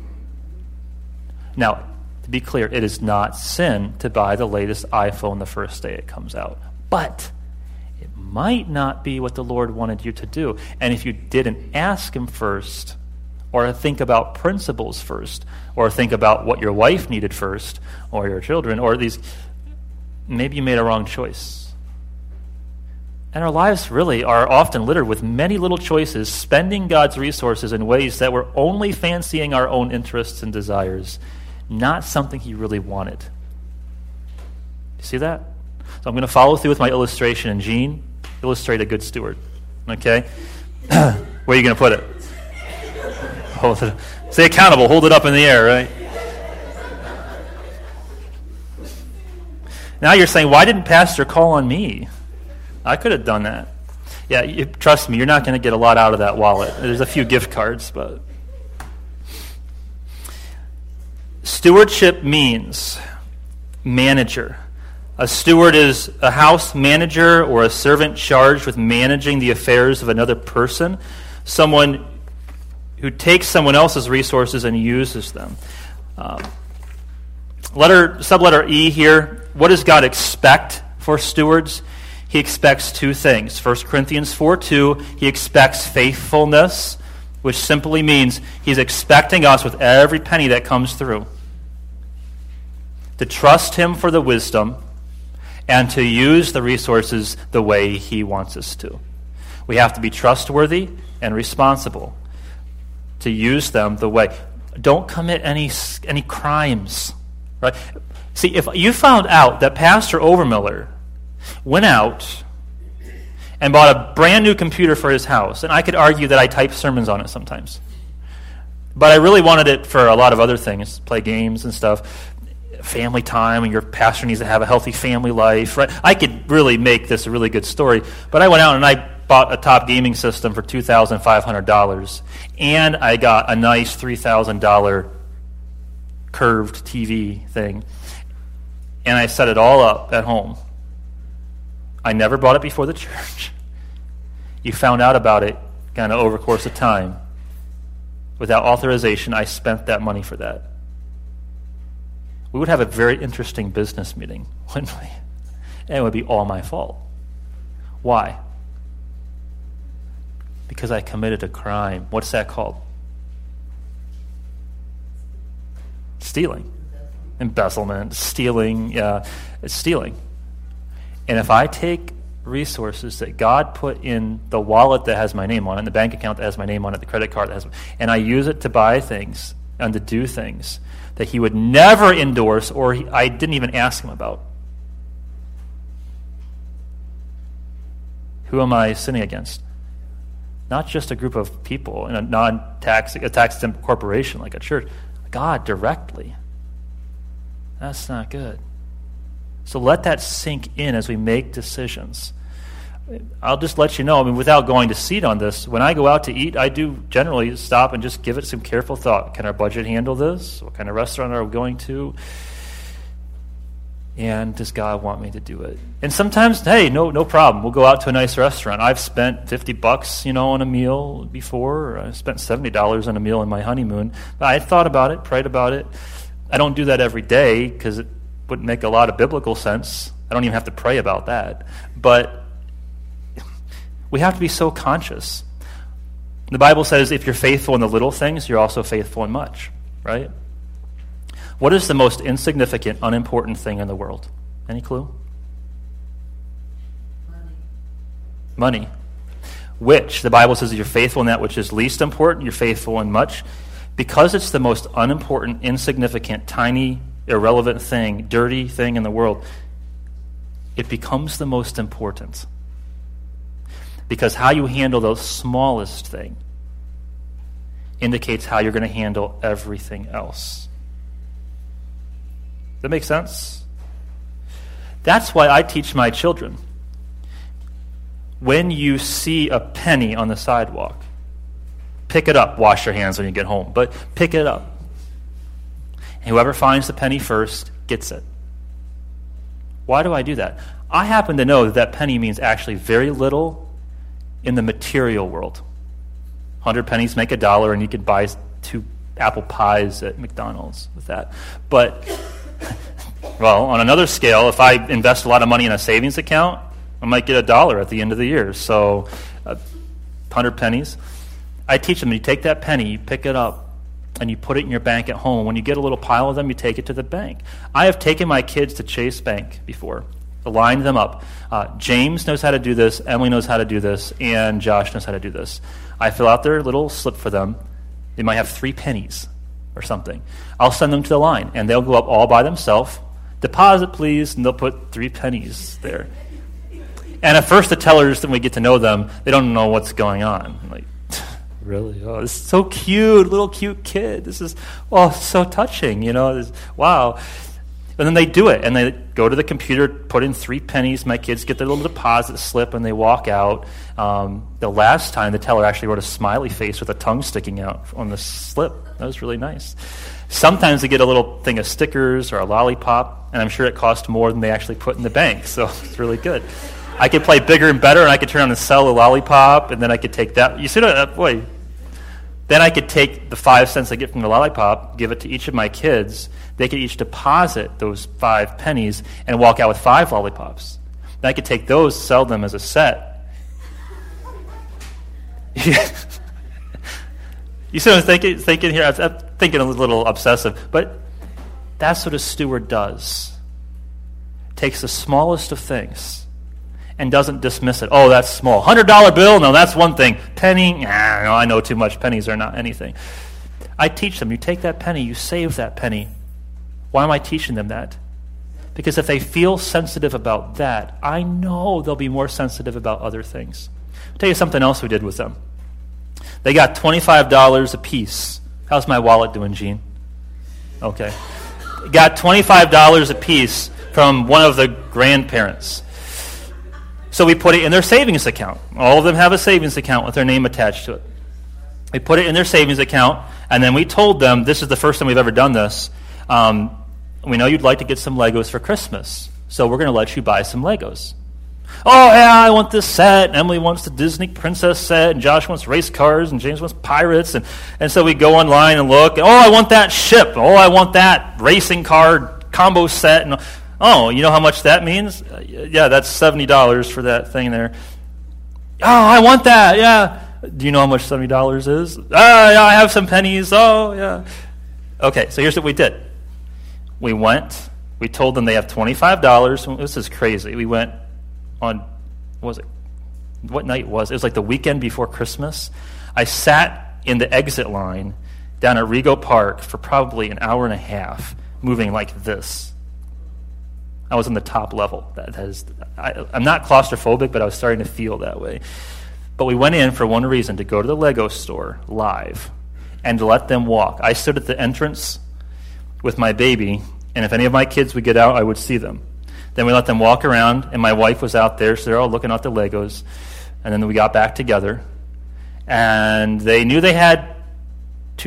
Now, to be clear, it is not sin to buy the latest iPhone the first day it comes out. But it might not be what the Lord wanted you to do. And if you didn't ask him first, or think about principles first, or think about what your wife needed first, or your children, or maybe you made a wrong choice. And our lives really are often littered with many little choices, spending God's resources in ways that we're only fancying our own interests and desires, not something he really wanted. You see that? So I'm going to follow through with my illustration, and Gene, illustrate a good steward. Okay? Where are you going to put it? Hold it. Stay accountable. Hold it up in the air, right? Now you're saying, why didn't Pastor call on me? I could have done that. Yeah, trust me, you're not going to get a lot out of that wallet. There's a few gift cards, but... Stewardship means manager. A steward is a house manager or a servant charged with managing the affairs of another person, someone who takes someone else's resources and uses them. Subletter E here, what does God expect for stewards? He expects two things. 1 Corinthians 4:2, he expects faithfulness, which simply means he's expecting us with every penny that comes through to trust him for the wisdom and to use the resources the way he wants us to. We have to be trustworthy and responsible to use them the way. Don't commit any crimes. Right? See, if you found out that Pastor Overmiller went out and bought a brand new computer for his house, and I could argue that I type sermons on it sometimes, but I really wanted it for a lot of other things, play games and stuff, family time, and your pastor needs to have a healthy family life, right? I could really make this a really good story, but I went out and I bought a top gaming system for $2,500, and I got a nice $3,000 curved TV thing, and I set it all up at home. I never bought it before the church. You found out about it kind of over the course of time. Without authorization, I spent that money for that. We would have a very interesting business meeting, wouldn't we? And it would be all my fault. Why? Because I committed a crime. What's that called? Stealing. Embezzlement. Stealing. It's stealing. And if I take resources that God put in the wallet that has my name on it, the bank account that has my name on it, the credit card that has, and I use it to buy things and to do things that he would never endorse or I didn't even ask him about, who am I sinning against? Not just a group of people in a tax-exempt corporation like a church. God directly. That's not good. So let that sink in as we make decisions. I'll just let you know, without going to seed on this, when I go out to eat, I do generally stop and just give it some careful thought. Can our budget handle this? What kind of restaurant are we going to? And does God want me to do it? And sometimes, hey, no problem. We'll go out to a nice restaurant. I've spent $50, on a meal before. Or I spent $70 on a meal on my honeymoon. But I thought about it, prayed about it. I don't do that every day because it wouldn't make a lot of biblical sense. I don't even have to pray about that. But we have to be so conscious. The Bible says if you're faithful in the little things, you're also faithful in much, right? What is the most insignificant, unimportant thing in the world? Any clue? Money. Which, the Bible says, if you're faithful in that which is least important, you're faithful in much. Because it's the most unimportant, insignificant, tiny, irrelevant thing, dirty thing in the world, it becomes the most important. Because how you handle the smallest thing indicates how you're going to handle everything else. Does that make sense? That's why I teach my children. When you see a penny on the sidewalk, pick it up. Wash your hands when you get home, but pick it up. And whoever finds the penny first gets it. Why do I do that? I happen to know that that penny means actually very little in the material world. 100 pennies make $1, and you could buy 2 apple pies at McDonald's with that. But well, on another scale, if I invest a lot of money in a savings account, I might get $1 at the end of the year. So 100 pennies. I teach them, you take that penny, you pick it up, and you put it in your bank at home. When you get a little pile of them, you take it to the bank. I have taken my kids to Chase Bank before, lined them up. James knows how to do this, Emily knows how to do this, and Josh knows how to do this. I fill out their little slip for them. They might have 3 pennies or something. I'll send them to the line, and they'll go up all by themselves. Deposit, please, and they'll put 3 pennies there. And at first, the tellers, when we get to know them, they don't know what's going on. I'm like, really? Oh, this is so cute, little cute kid. This is, so touching, wow. And then they do it, and they go to the computer, put in 3 pennies. My kids get their little deposit slip, and they walk out. The last time, the teller actually wrote a smiley face with a tongue sticking out on the slip. That was really nice. Sometimes they get a little thing of stickers or a lollipop, and I'm sure it cost more than they actually put in the bank, so it's really good. I could play bigger and better, and I could turn around and sell a lollipop, and then I could take that. You see that? Boy. Then I could take the 5 cents I get from the lollipop, give it to each of my kids. They could each deposit those 5 pennies and walk out with 5 lollipops. Then I could take those, sell them as a set. You see what I'm thinking here? I'm thinking a little obsessive, but that's what a steward does. Takes the smallest of things and doesn't dismiss it. Oh, that's small. $100 bill? No, that's one thing. Penny? No, I know too much. Pennies are not anything. I teach them, you take that penny, you save that penny. Why am I teaching them that? Because if they feel sensitive about that, I know they'll be more sensitive about other things. I'll tell you something else we did with them. They got $25 a piece. How's my wallet doing, Gene? Okay. Got $25 a piece from one of the grandparents. So we put it in their savings account. All of them have a savings account with their name attached to it. We put it in their savings account, and then we told them, this is the first time we've ever done this, we know you'd like to get some Legos for Christmas, so we're going to let you buy some Legos. Oh, yeah, I want this set, and Emily wants the Disney princess set, and Josh wants race cars, and James wants pirates, and so we go online and look, and, I want that ship, I want that racing car combo set, and you know how much that means? Yeah, that's $70 for that thing there. Oh, I want that, yeah. Do you know how much $70 is? Yeah, I have some pennies, yeah. Okay, so here's what we did. We told them they have $25. This is crazy. We went on, what night was it? It was like the weekend before Christmas. I sat in the exit line down at Rego Park for probably an hour and a half, moving like this. I was on the top level. I'm not claustrophobic, but I was starting to feel that way. But we went in for one reason, to go to the Lego store live and to let them walk. I stood at the entrance with my baby, and if any of my kids would get out, I would see them. Then we let them walk around, and my wife was out there, so they're all looking at the Legos. And then we got back together, and they knew they had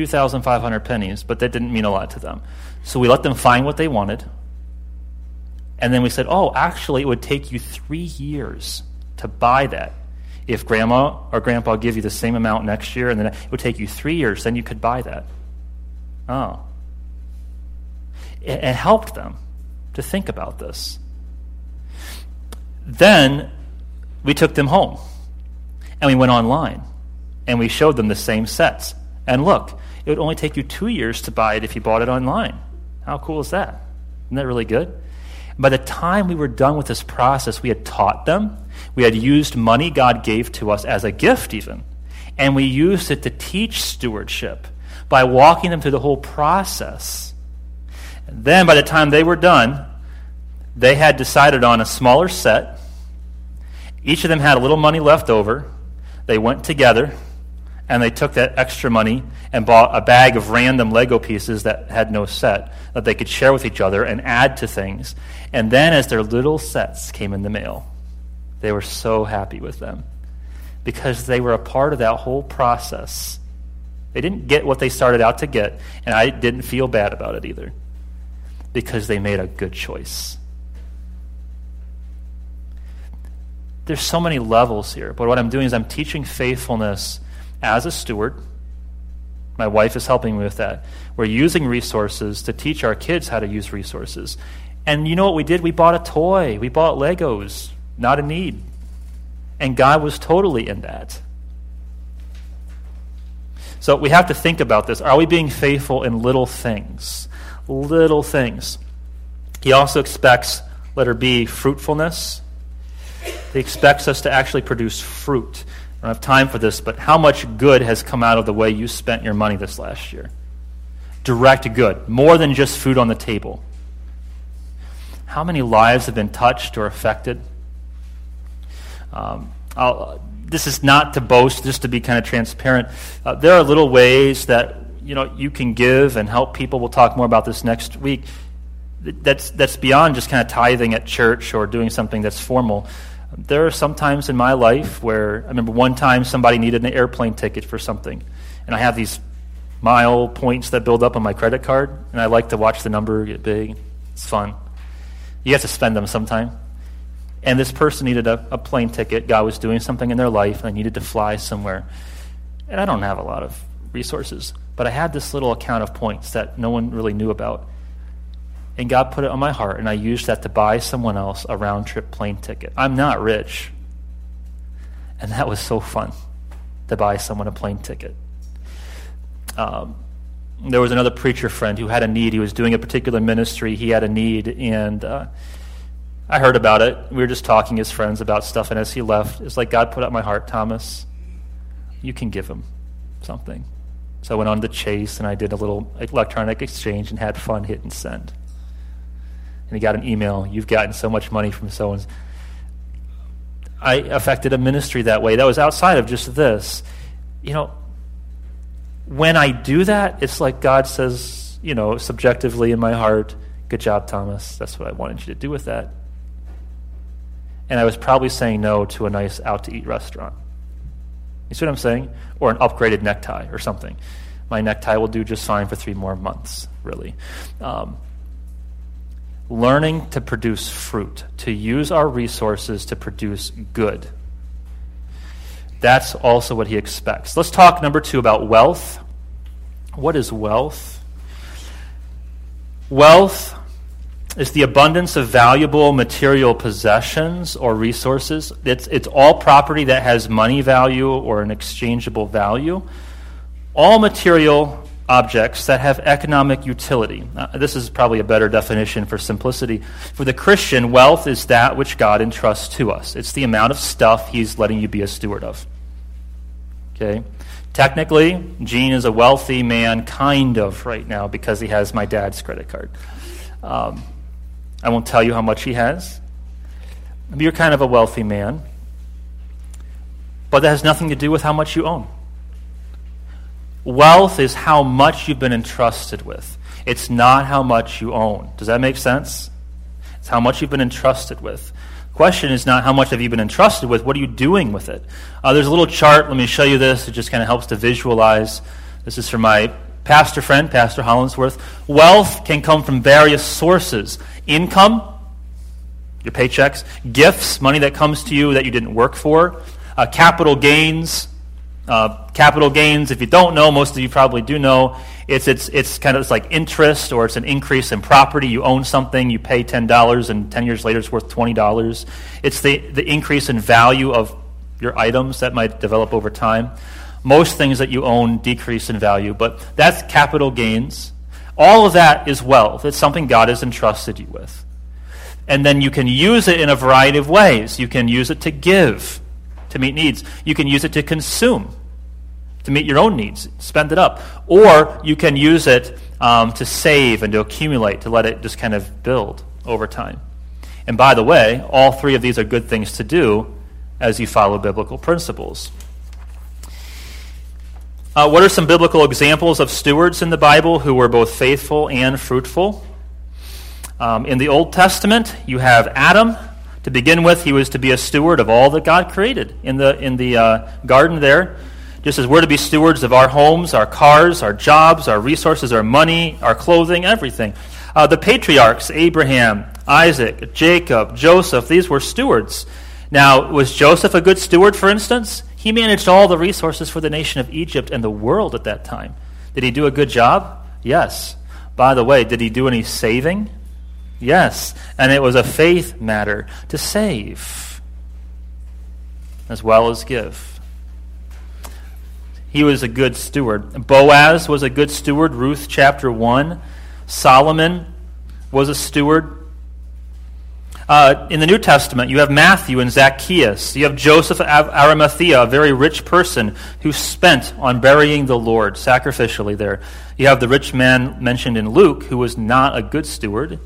2,500 pennies, but that didn't mean a lot to them. So we let them find what they wanted, And then we said, oh, actually, it would take you 3 years to buy that. If Grandma or Grandpa give you the same amount next year, and then it would take you 3 years, then you could buy that. Oh. It helped them to think about this. Then we took them home, and we went online, and we showed them the same sets. And look, it would only take you 2 years to buy it if you bought it online. How cool is that? Isn't that really good? By the time we were done with this process, we had taught them. We had used money God gave to us as a gift even. And we used it to teach stewardship by walking them through the whole process. And then by the time they were done, they had decided on a smaller set. Each of them had a little money left over. They went together, and they took that extra money and bought a bag of random Lego pieces that had no set that they could share with each other and add to things. And then as their little sets came in the mail, they were so happy with them because they were a part of that whole process. They didn't get what they started out to get, and I didn't feel bad about it either because they made a good choice. There's so many levels here, but what I'm doing is I'm teaching faithfulness as a steward. My wife is helping me with that. We're using resources to teach our kids how to use resources. And you know what we did? We bought a toy. We bought Legos. Not a need. And God was totally in that. So we have to think about this. Are we being faithful in little things? Little things. He also expects, letter B, fruitfulness. He expects us to actually produce fruit. I don't have time for this, but how much good has come out of the way you spent your money this last year? Direct good, more than just food on the table. How many lives have been touched or affected? This is not to boast, just to be kind of transparent. There are little ways that you can give and help people. We'll talk more about this next week. That's beyond just kind of tithing at church or doing something that's formal. There are some times in my life where I remember one time somebody needed an airplane ticket for something, and I have these mile points that build up on my credit card, and I like to watch the number get big. It's fun. You have to spend them sometime. And this person needed a plane ticket. God was doing something in their life, and I needed to fly somewhere. And I don't have a lot of resources, but I had this little account of points that no one really knew about. And God put it on my heart, and I used that to buy someone else a round-trip plane ticket. I'm not rich. And that was so fun, to buy someone a plane ticket. There was another preacher friend who had a need. He was doing a particular ministry. He had a need, and I heard about it. We were just talking as friends about stuff, and as he left, it's like God put up my heart, Thomas, you can give him something. So I went on to Chase, and I did a little electronic exchange and had fun hitting send. And he got an email, you've gotten so much money from so-and-so. I affected a ministry that way. That was outside of just this. When I do that, it's like God says, subjectively in my heart, good job, Thomas. That's what I wanted you to do with that. And I was probably saying no to a nice out-to-eat restaurant. You see what I'm saying? Or an upgraded necktie or something. My necktie will do just fine for 3 more months, really. Learning to produce fruit, to use our resources to produce good. That's also what he expects. Let's talk, number 2, about wealth. What is wealth? Wealth is the abundance of valuable material possessions or resources. It's all property that has money value or an exchangeable value. All material objects that have economic utility. This is probably a better definition for simplicity. For the Christian, wealth is that which God entrusts to us. It's the amount of stuff he's letting you be a steward of. Okay? Technically, Gene is a wealthy man, kind of, right now, because he has my dad's credit card. I won't tell you how much he has. But you're kind of a wealthy man. But that has nothing to do with how much you own. Wealth is how much you've been entrusted with. It's not how much you own. Does that make sense? It's how much you've been entrusted with. The question is not how much have you been entrusted with, what are you doing with it? There's a little chart, let me show you this. It just kind of helps to visualize. This is from my pastor friend, Pastor Hollinsworth. Wealth can come from various sources. Income, your paychecks. Gifts, money that comes to you that you didn't work for. Capital gains. Capital gains, if you don't know, most of you probably do know, it's like interest, or it's an increase in property. You own something, you pay $10, and 10 years later it's worth $20. It's the increase in value of your items that might develop over time. Most things that you own decrease in value, but that's capital gains. All of that is wealth. It's something God has entrusted you with. And then you can use it in a variety of ways. You can use it to give, to meet needs. You can use it to consume, to meet your own needs, spend it up. Or you can use it to save and to accumulate, to let it just kind of build over time. And by the way, all three of these are good things to do as you follow biblical principles. What are some biblical examples of stewards in the Bible who were both faithful and fruitful? In the Old Testament, you have Adam. To begin with, he was to be a steward of all that God created in the garden there. Just as we're to be stewards of our homes, our cars, our jobs, our resources, our money, our clothing, everything. The patriarchs, Abraham, Isaac, Jacob, Joseph, these were stewards. Now, was Joseph a good steward, for instance? He managed all the resources for the nation of Egypt and the world at that time. Did he do a good job? Yes. By the way, did he do any saving? Yes. And it was a faith matter to save as well as give. He was a good steward. Boaz was a good steward, Ruth chapter 1. Solomon was a steward. In the New Testament, you have Matthew and Zacchaeus. You have Joseph of Arimathea, a very rich person who spent on burying the Lord sacrificially there. You have the rich man mentioned in Luke who was not a good steward.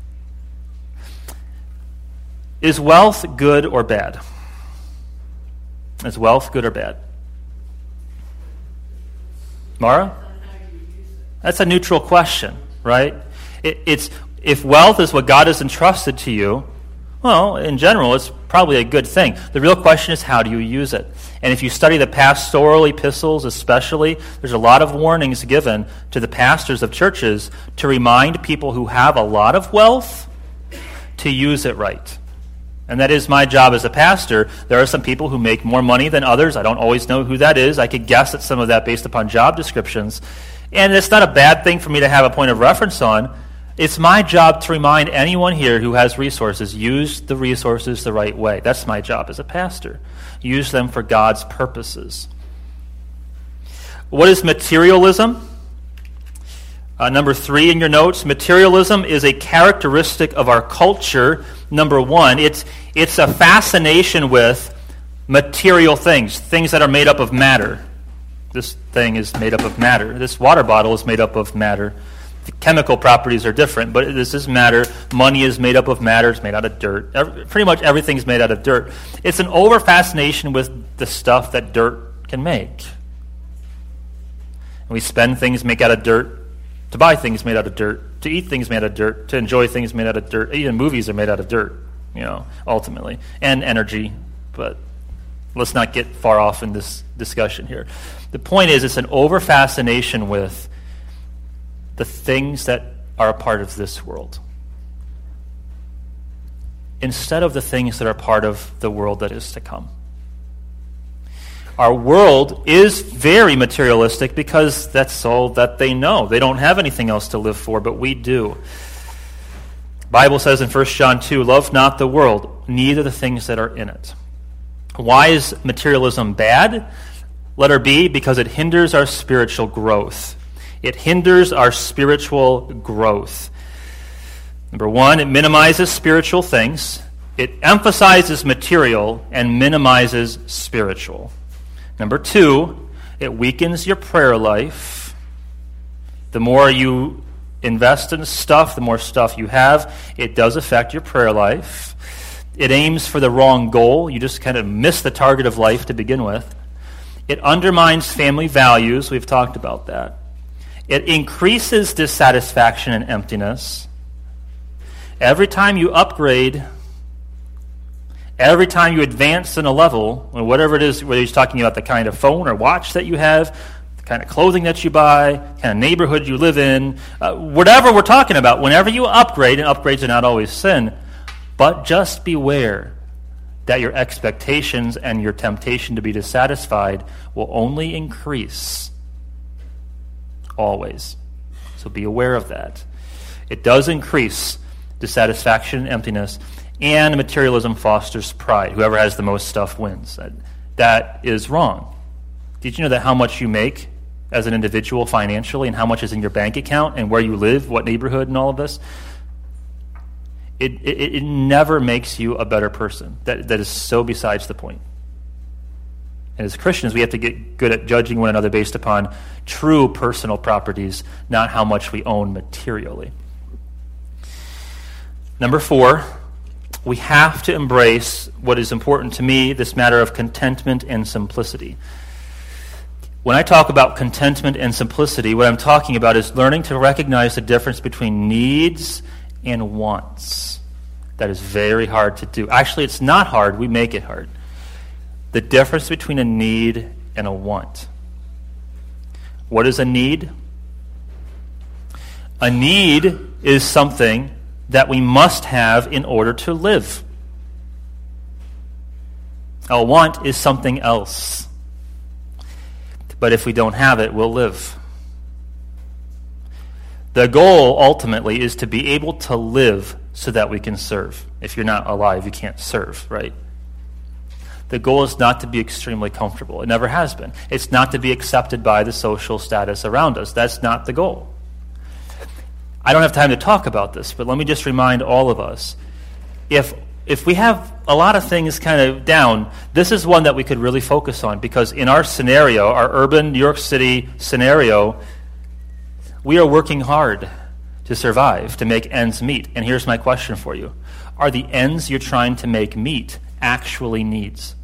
Is wealth good or bad? Is wealth good or bad? Mara? That's a neutral question, right? It's if wealth is what God has entrusted to you, well, in general, it's probably a good thing. The real question is, how do you use it? And if you study the pastoral epistles especially, there's a lot of warnings given to the pastors of churches to remind people who have a lot of wealth to use it right. And that is my job as a pastor. There are some people who make more money than others. I don't always know who that is. I could guess at some of that based upon job descriptions. And it's not a bad thing for me to have a point of reference on. It's my job to remind anyone here who has resources, use the resources the right way. That's my job as a pastor. Use them for God's purposes. What is materialism? Number 3 in your notes, materialism is a characteristic of our culture. Number 1, it's a fascination with material things that are made up of matter. This thing is made up of matter. This water bottle is made up of matter. The chemical properties are different, but this is matter. Money is made up of matter. It's made out of dirt. Pretty much everything's made out of dirt. It's an over-fascination with the stuff that dirt can make. And we spend things made out of dirt, to buy things made out of dirt, to eat things made out of dirt, to enjoy things made out of dirt. Even movies are made out of dirt, ultimately. And energy, but let's not get far off in this discussion here. The point is, it's an over-fascination with the things that are a part of this world, instead of the things that are part of the world that is to come. Our world is very materialistic because that's all that they know. They don't have anything else to live for, but we do. The Bible says in 1 John 2, love not the world, neither the things that are in it. Why is materialism bad? Letter B, because it hinders our spiritual growth. It hinders our spiritual growth. Number 1, it minimizes spiritual things. It emphasizes material and minimizes spiritual. Number 2, it weakens your prayer life. The more you invest in stuff, the more stuff you have. It does affect your prayer life. It aims for the wrong goal. You just kind of miss the target of life to begin with. It undermines family values. We've talked about that. It increases dissatisfaction and emptiness. Every time you upgrade, every time you advance in a level, or whatever it is, whether he's talking about the kind of phone or watch that you have, the kind of clothing that you buy, the kind of neighborhood you live in, whatever we're talking about, whenever you upgrade, and upgrades are not always sin, But just beware that your expectations and your temptation to be dissatisfied will only increase always. So be aware of that. It does increase dissatisfaction and emptiness, and materialism fosters pride. Whoever has the most stuff wins. That is wrong. Did you know that how much you make as an individual financially and how much is in your bank account and where you live, what neighborhood and all of this, it never makes you a better person. That is so besides the point. And as Christians, we have to get good at judging one another based upon true personal properties, not how much we own materially. Number 4, we have to embrace what is important to me, this matter of contentment and simplicity. When I talk about contentment and simplicity, what I'm talking about is learning to recognize the difference between needs and wants. That is very hard to do. Actually, it's not hard. We make it hard. The difference between a need and a want. What is a need? A need is something that we must have in order to live. A want is something else. But if we don't have it, we'll live. The goal, ultimately, is to be able to live so that we can serve. If you're not alive, you can't serve, right? The goal is not to be extremely comfortable. It never has been. It's not to be accepted by the social status around us. That's not the goal. I don't have time to talk about this, but let me just remind all of us, if we have a lot of things kind of down, this is one that we could really focus on, because in our scenario, our urban New York City scenario, we are working hard to survive, to make ends meet. And here's my question for you. Are the ends you're trying to make meet actually needs?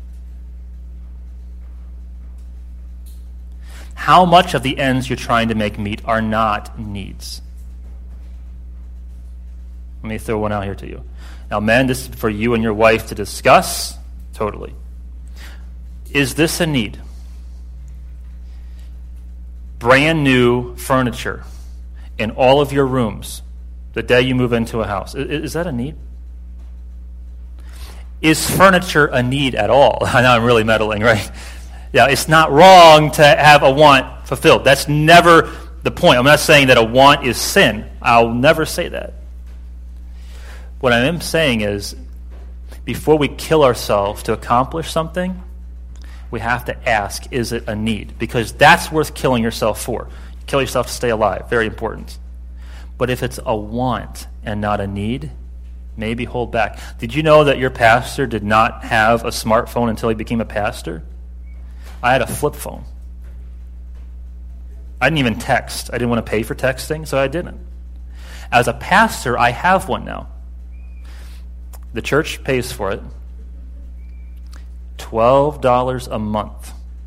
How much of the ends you're trying to make meet are not needs? Let me throw one out here to you. Now, men, this is for you and your wife to discuss. Totally. Is this a need? Brand new furniture in all of your rooms the day you move into a house. Is that a need? Is furniture a need at all? I know I'm really meddling, right? Yeah, it's not wrong to have a want fulfilled. That's never the point. I'm not saying that a want is sin. I'll never say that. What I am saying is, before we kill ourselves to accomplish something, we have to ask, is it a need? Because that's worth killing yourself for. Kill yourself to stay alive. Very important. But if it's a want and not a need, maybe hold back. Did you know that your pastor did not have a smartphone until he became a pastor? I had a flip phone. I didn't even text. I didn't want to pay for texting, so I didn't. As a pastor, I have one now. The church pays for it. $12 a month.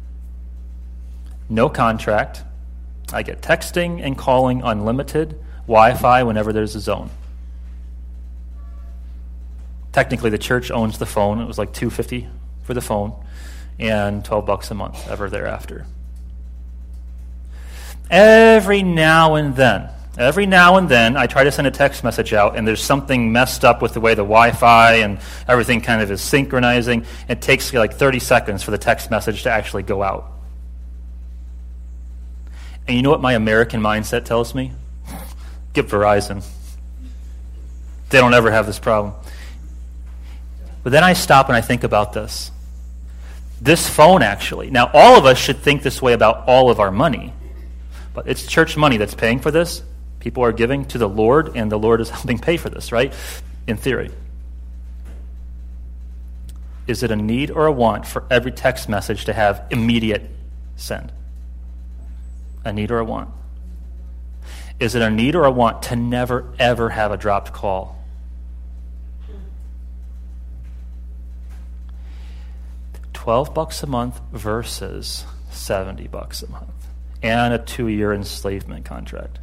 No contract. I get texting and calling unlimited, Wi-Fi whenever there's a zone. Technically, the church owns the phone. It was like $250 for the phone and $12 a month ever thereafter. Every now and then, I try to send a text message out, and there's something messed up with the way the Wi-Fi and everything kind of is synchronizing. It takes like 30 seconds for the text message to actually go out. And you know what my American mindset tells me? Get Verizon. They don't ever have this problem. But then I stop and I think about this. This phone actually, now all of us should think this way about all of our money, but it's church money that's paying for this. People are giving to the Lord, and the Lord is helping pay for this, right? In theory. Is it a need or a want for every text message to have immediate send? A need or a want? Is it a need or a want to never, ever have a dropped call? $12 a month versus $70 a month, and a 2-year enslavement contract.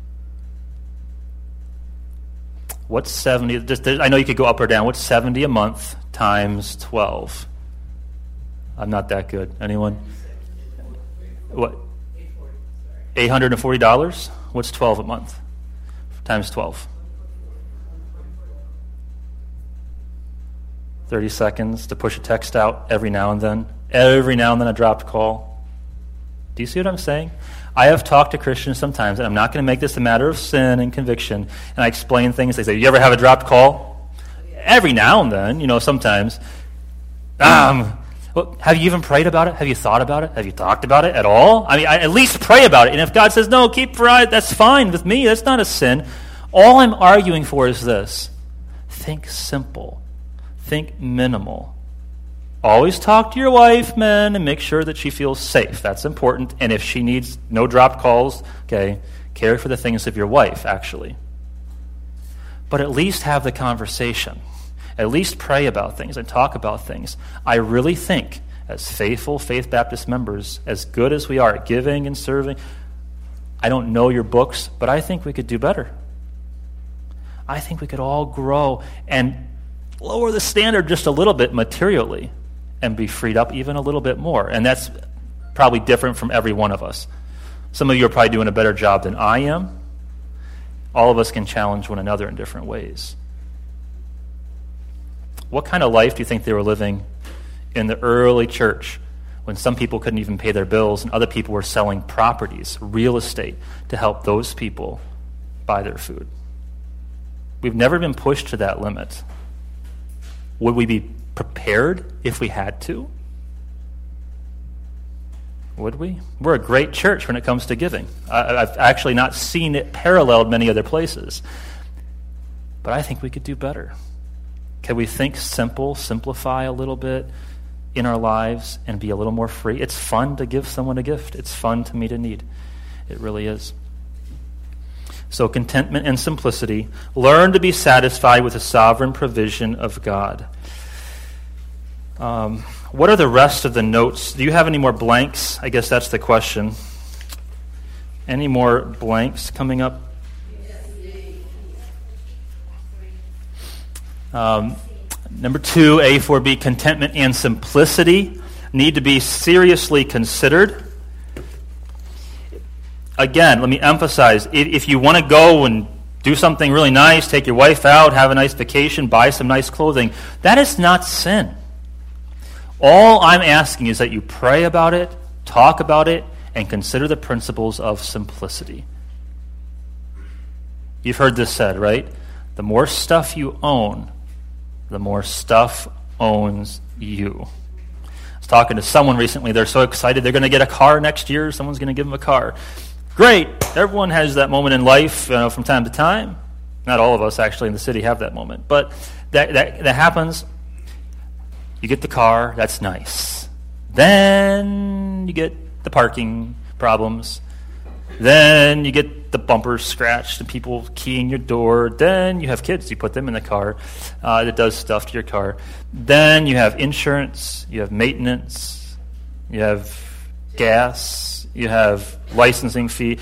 What's 70? I know you could go up or down. What's 70 a month times 12? I'm not that good. Anyone? What? $840? What's 12 a month times 12? 30 seconds to push a text out every now and then. Every now and then a dropped call. Do you see what I'm saying? I have talked to Christians sometimes, and I'm not going to make this a matter of sin and conviction, and I explain things. They say, you ever have a dropped call? Every now and then, sometimes. Well, have you even prayed about it? Have you thought about it? Have you talked about it at all? I mean, at least pray about it. And if God says, no, keep pride, that's fine with me. That's not a sin. All I'm arguing for is this. Think simple. Think minimal. Always talk to your wife, men, and make sure that she feels safe. That's important. And if she needs no dropped calls, okay, care for the things of your wife, actually. But at least have the conversation. At least pray about things and talk about things. I really think, as faithful Faith Baptist members, as good as we are at giving and serving, I don't know your books, but I think we could do better. I think we could all grow and lower the standard just a little bit materially and be freed up even a little bit more. And that's probably different from every one of us. Some of you are probably doing a better job than I am. All of us can challenge one another in different ways. What kind of life do you think they were living in the early church when some people couldn't even pay their bills and other people were selling properties, real estate, to help those people buy their food? We've never been pushed to that limit. Would we be prepared if we had to? Would we? We're a great church when it comes to giving. I've actually not seen it paralleled many other places. But I think we could do better. Can we think simple, simplify a little bit in our lives and be a little more free? It's fun to give someone a gift. It's fun to meet a need. It really is. So contentment and simplicity. Learn to be satisfied with the sovereign provision of God. What are the rest of the notes? Do you have any more blanks? I guess that's the question. Any more blanks coming up? Number 2, A, 4B, contentment and simplicity need to be seriously considered. Again, let me emphasize, if you want to go and do something really nice, take your wife out, have a nice vacation, buy some nice clothing, that is not sin. All I'm asking is that you pray about it, talk about it, and consider the principles of simplicity. You've heard this said, right? The more stuff you own, the more stuff owns you. I was talking to someone recently. They're so excited they're going to get a car next year. Someone's going to give them a car. Great. Everyone has that moment in life from time to time. Not all of us actually in the city have that moment. But that happens. You get the car. That's nice. Then you get the parking problems. Then you get the bumpers scratched and people keying your door. Then you have kids. You put them in the car. That does stuff to your car. Then you have insurance. You have maintenance. You have gas. You have licensing fee.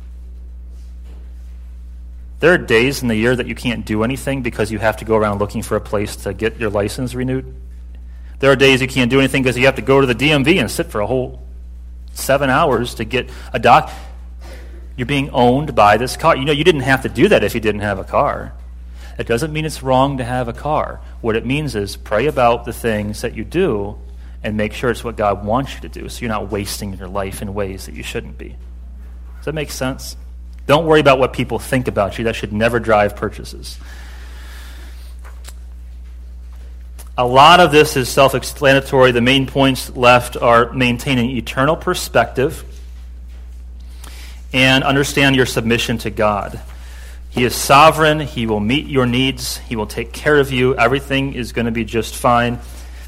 There are days in the year that you can't do anything because you have to go around looking for a place to get your license renewed. There are days you can't do anything because you have to go to the DMV and sit for a whole 7 hours to get a doc. You're being owned by this car. You didn't have to do that if you didn't have a car. It doesn't mean it's wrong to have a car. What it means is pray about the things that you do and make sure it's what God wants you to do so you're not wasting your life in ways that you shouldn't be. Does that make sense? Don't worry about what people think about you. That should never drive purchases. A lot of this is self-explanatory. The main points left are maintaining eternal perspective and understand your submission to God. He is sovereign. He will meet your needs. He will take care of you. Everything is going to be just fine.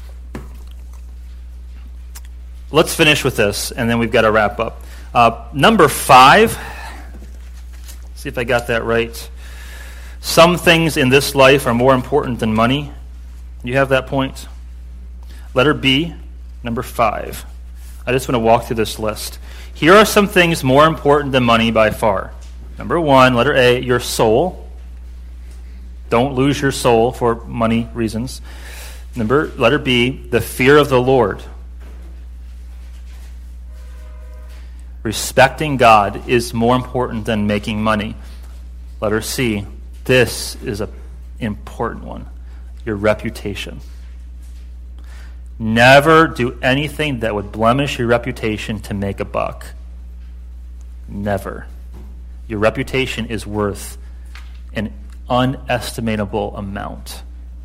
Let's finish with this, and then we've got to wrap up. Number 5, see if I got that right. Some things in this life are more important than money. You have that point? Letter B, number 5. I just want to walk through this list. Here are some things more important than money by far. Number 1, letter A, your soul. Don't lose your soul for money reasons. Letter B, the fear of the Lord. Respecting God is more important than making money. Letter C, this is an important one. Your reputation. Never do anything that would blemish your reputation to make a buck. Never. Your reputation is worth an unestimable amount.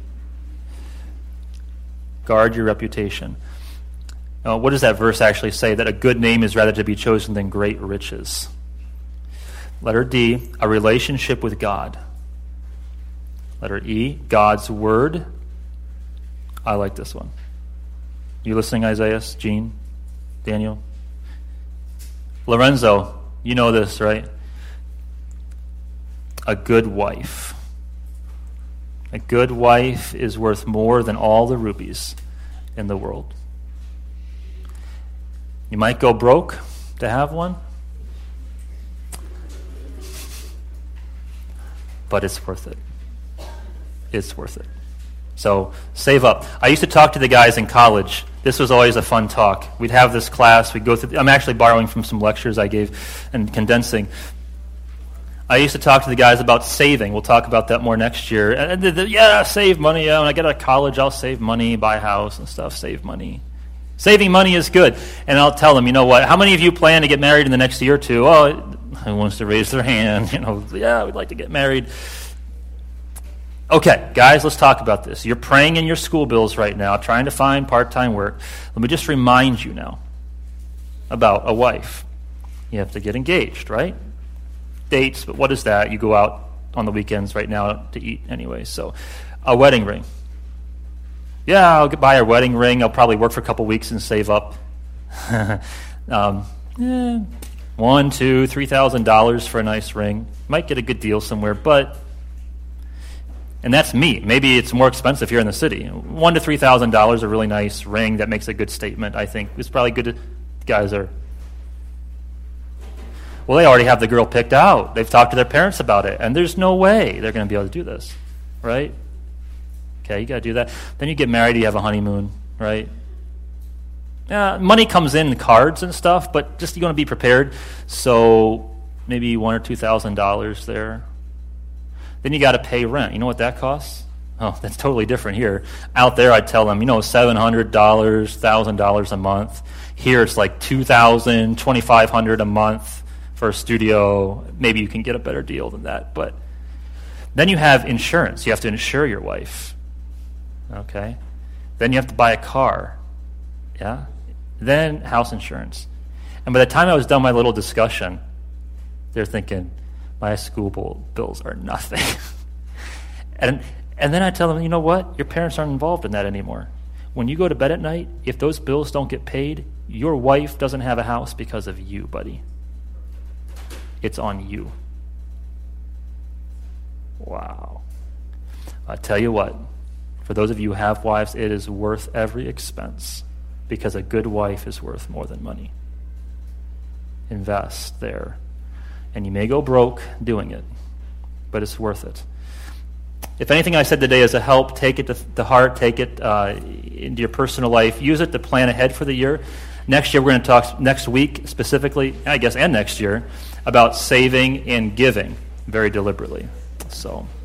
Guard your reputation. What does that verse actually say? That a good name is rather to be chosen than great riches. Letter D, a relationship with God. Letter E, God's word. I like this one. You listening, Isaiah, Gene, Daniel? Lorenzo, you know this, right? A good wife. A good wife is worth more than all the rubies in the world. You might go broke to have one, but it's worth it. It's worth it. So save up. I used to talk to the guys in college. This was always a fun talk. We'd have this class. We'd go through. I'm actually borrowing from some lectures I gave and condensing. I used to talk to the guys about saving. We'll talk about that more next year. And save money. Yeah, when I get out of college, I'll save money, buy a house and stuff, save money. Saving money is good. And I'll tell them, you know what, how many of you plan to get married in the next year or two? Oh, who wants to raise their hand? We'd like to get married. Okay, guys, let's talk about this. You're praying in your school bills right now, trying to find part-time work. Let me just remind you now about a wife. You have to get engaged, right? Dates, but what is that? You go out on the weekends right now to eat anyway. So a wedding ring. Yeah, I'll buy a wedding ring. I'll probably work for a couple weeks and save up $1,000, $2,000, $3,000 for a nice ring. Might get a good deal somewhere, and that's me. Maybe it's more expensive here in the city. $1,000 to $3,000, a really nice ring that makes a good statement, I think. It's probably good. Guys are... Well, they already have the girl picked out. They've talked to their parents about it, and there's no way they're going to be able to do this, right? Okay, you got to do that. Then you get married, you have a honeymoon, right? Money comes in cards and stuff, but just you want to be prepared. So maybe $1,000 or $2,000 there. Then you got to pay rent. You know what that costs? Oh, that's totally different here. Out there, I'd tell them, $700, $1,000 a month. Here, it's like $2,000, $2,500 a month for a studio. Maybe you can get a better deal than that. But then you have insurance. You have to insure your wife. Okay? Then you have to buy a car. Yeah? Then house insurance. And by the time I was done my little discussion, they're thinking, my school bills are nothing. and then I tell them, you know what? Your parents aren't involved in that anymore. When you go to bed at night, if those bills don't get paid, your wife doesn't have a house because of you, buddy. It's on you. Wow. I tell you what, for those of you who have wives, it is worth every expense because a good wife is worth more than money. Invest there. And you may go broke doing it, but it's worth it. If anything I said today is a help, take it to heart, take it into your personal life, use it to plan ahead for the year. Next year, we're going to talk next week specifically, I guess, and next year, about saving and giving very deliberately. So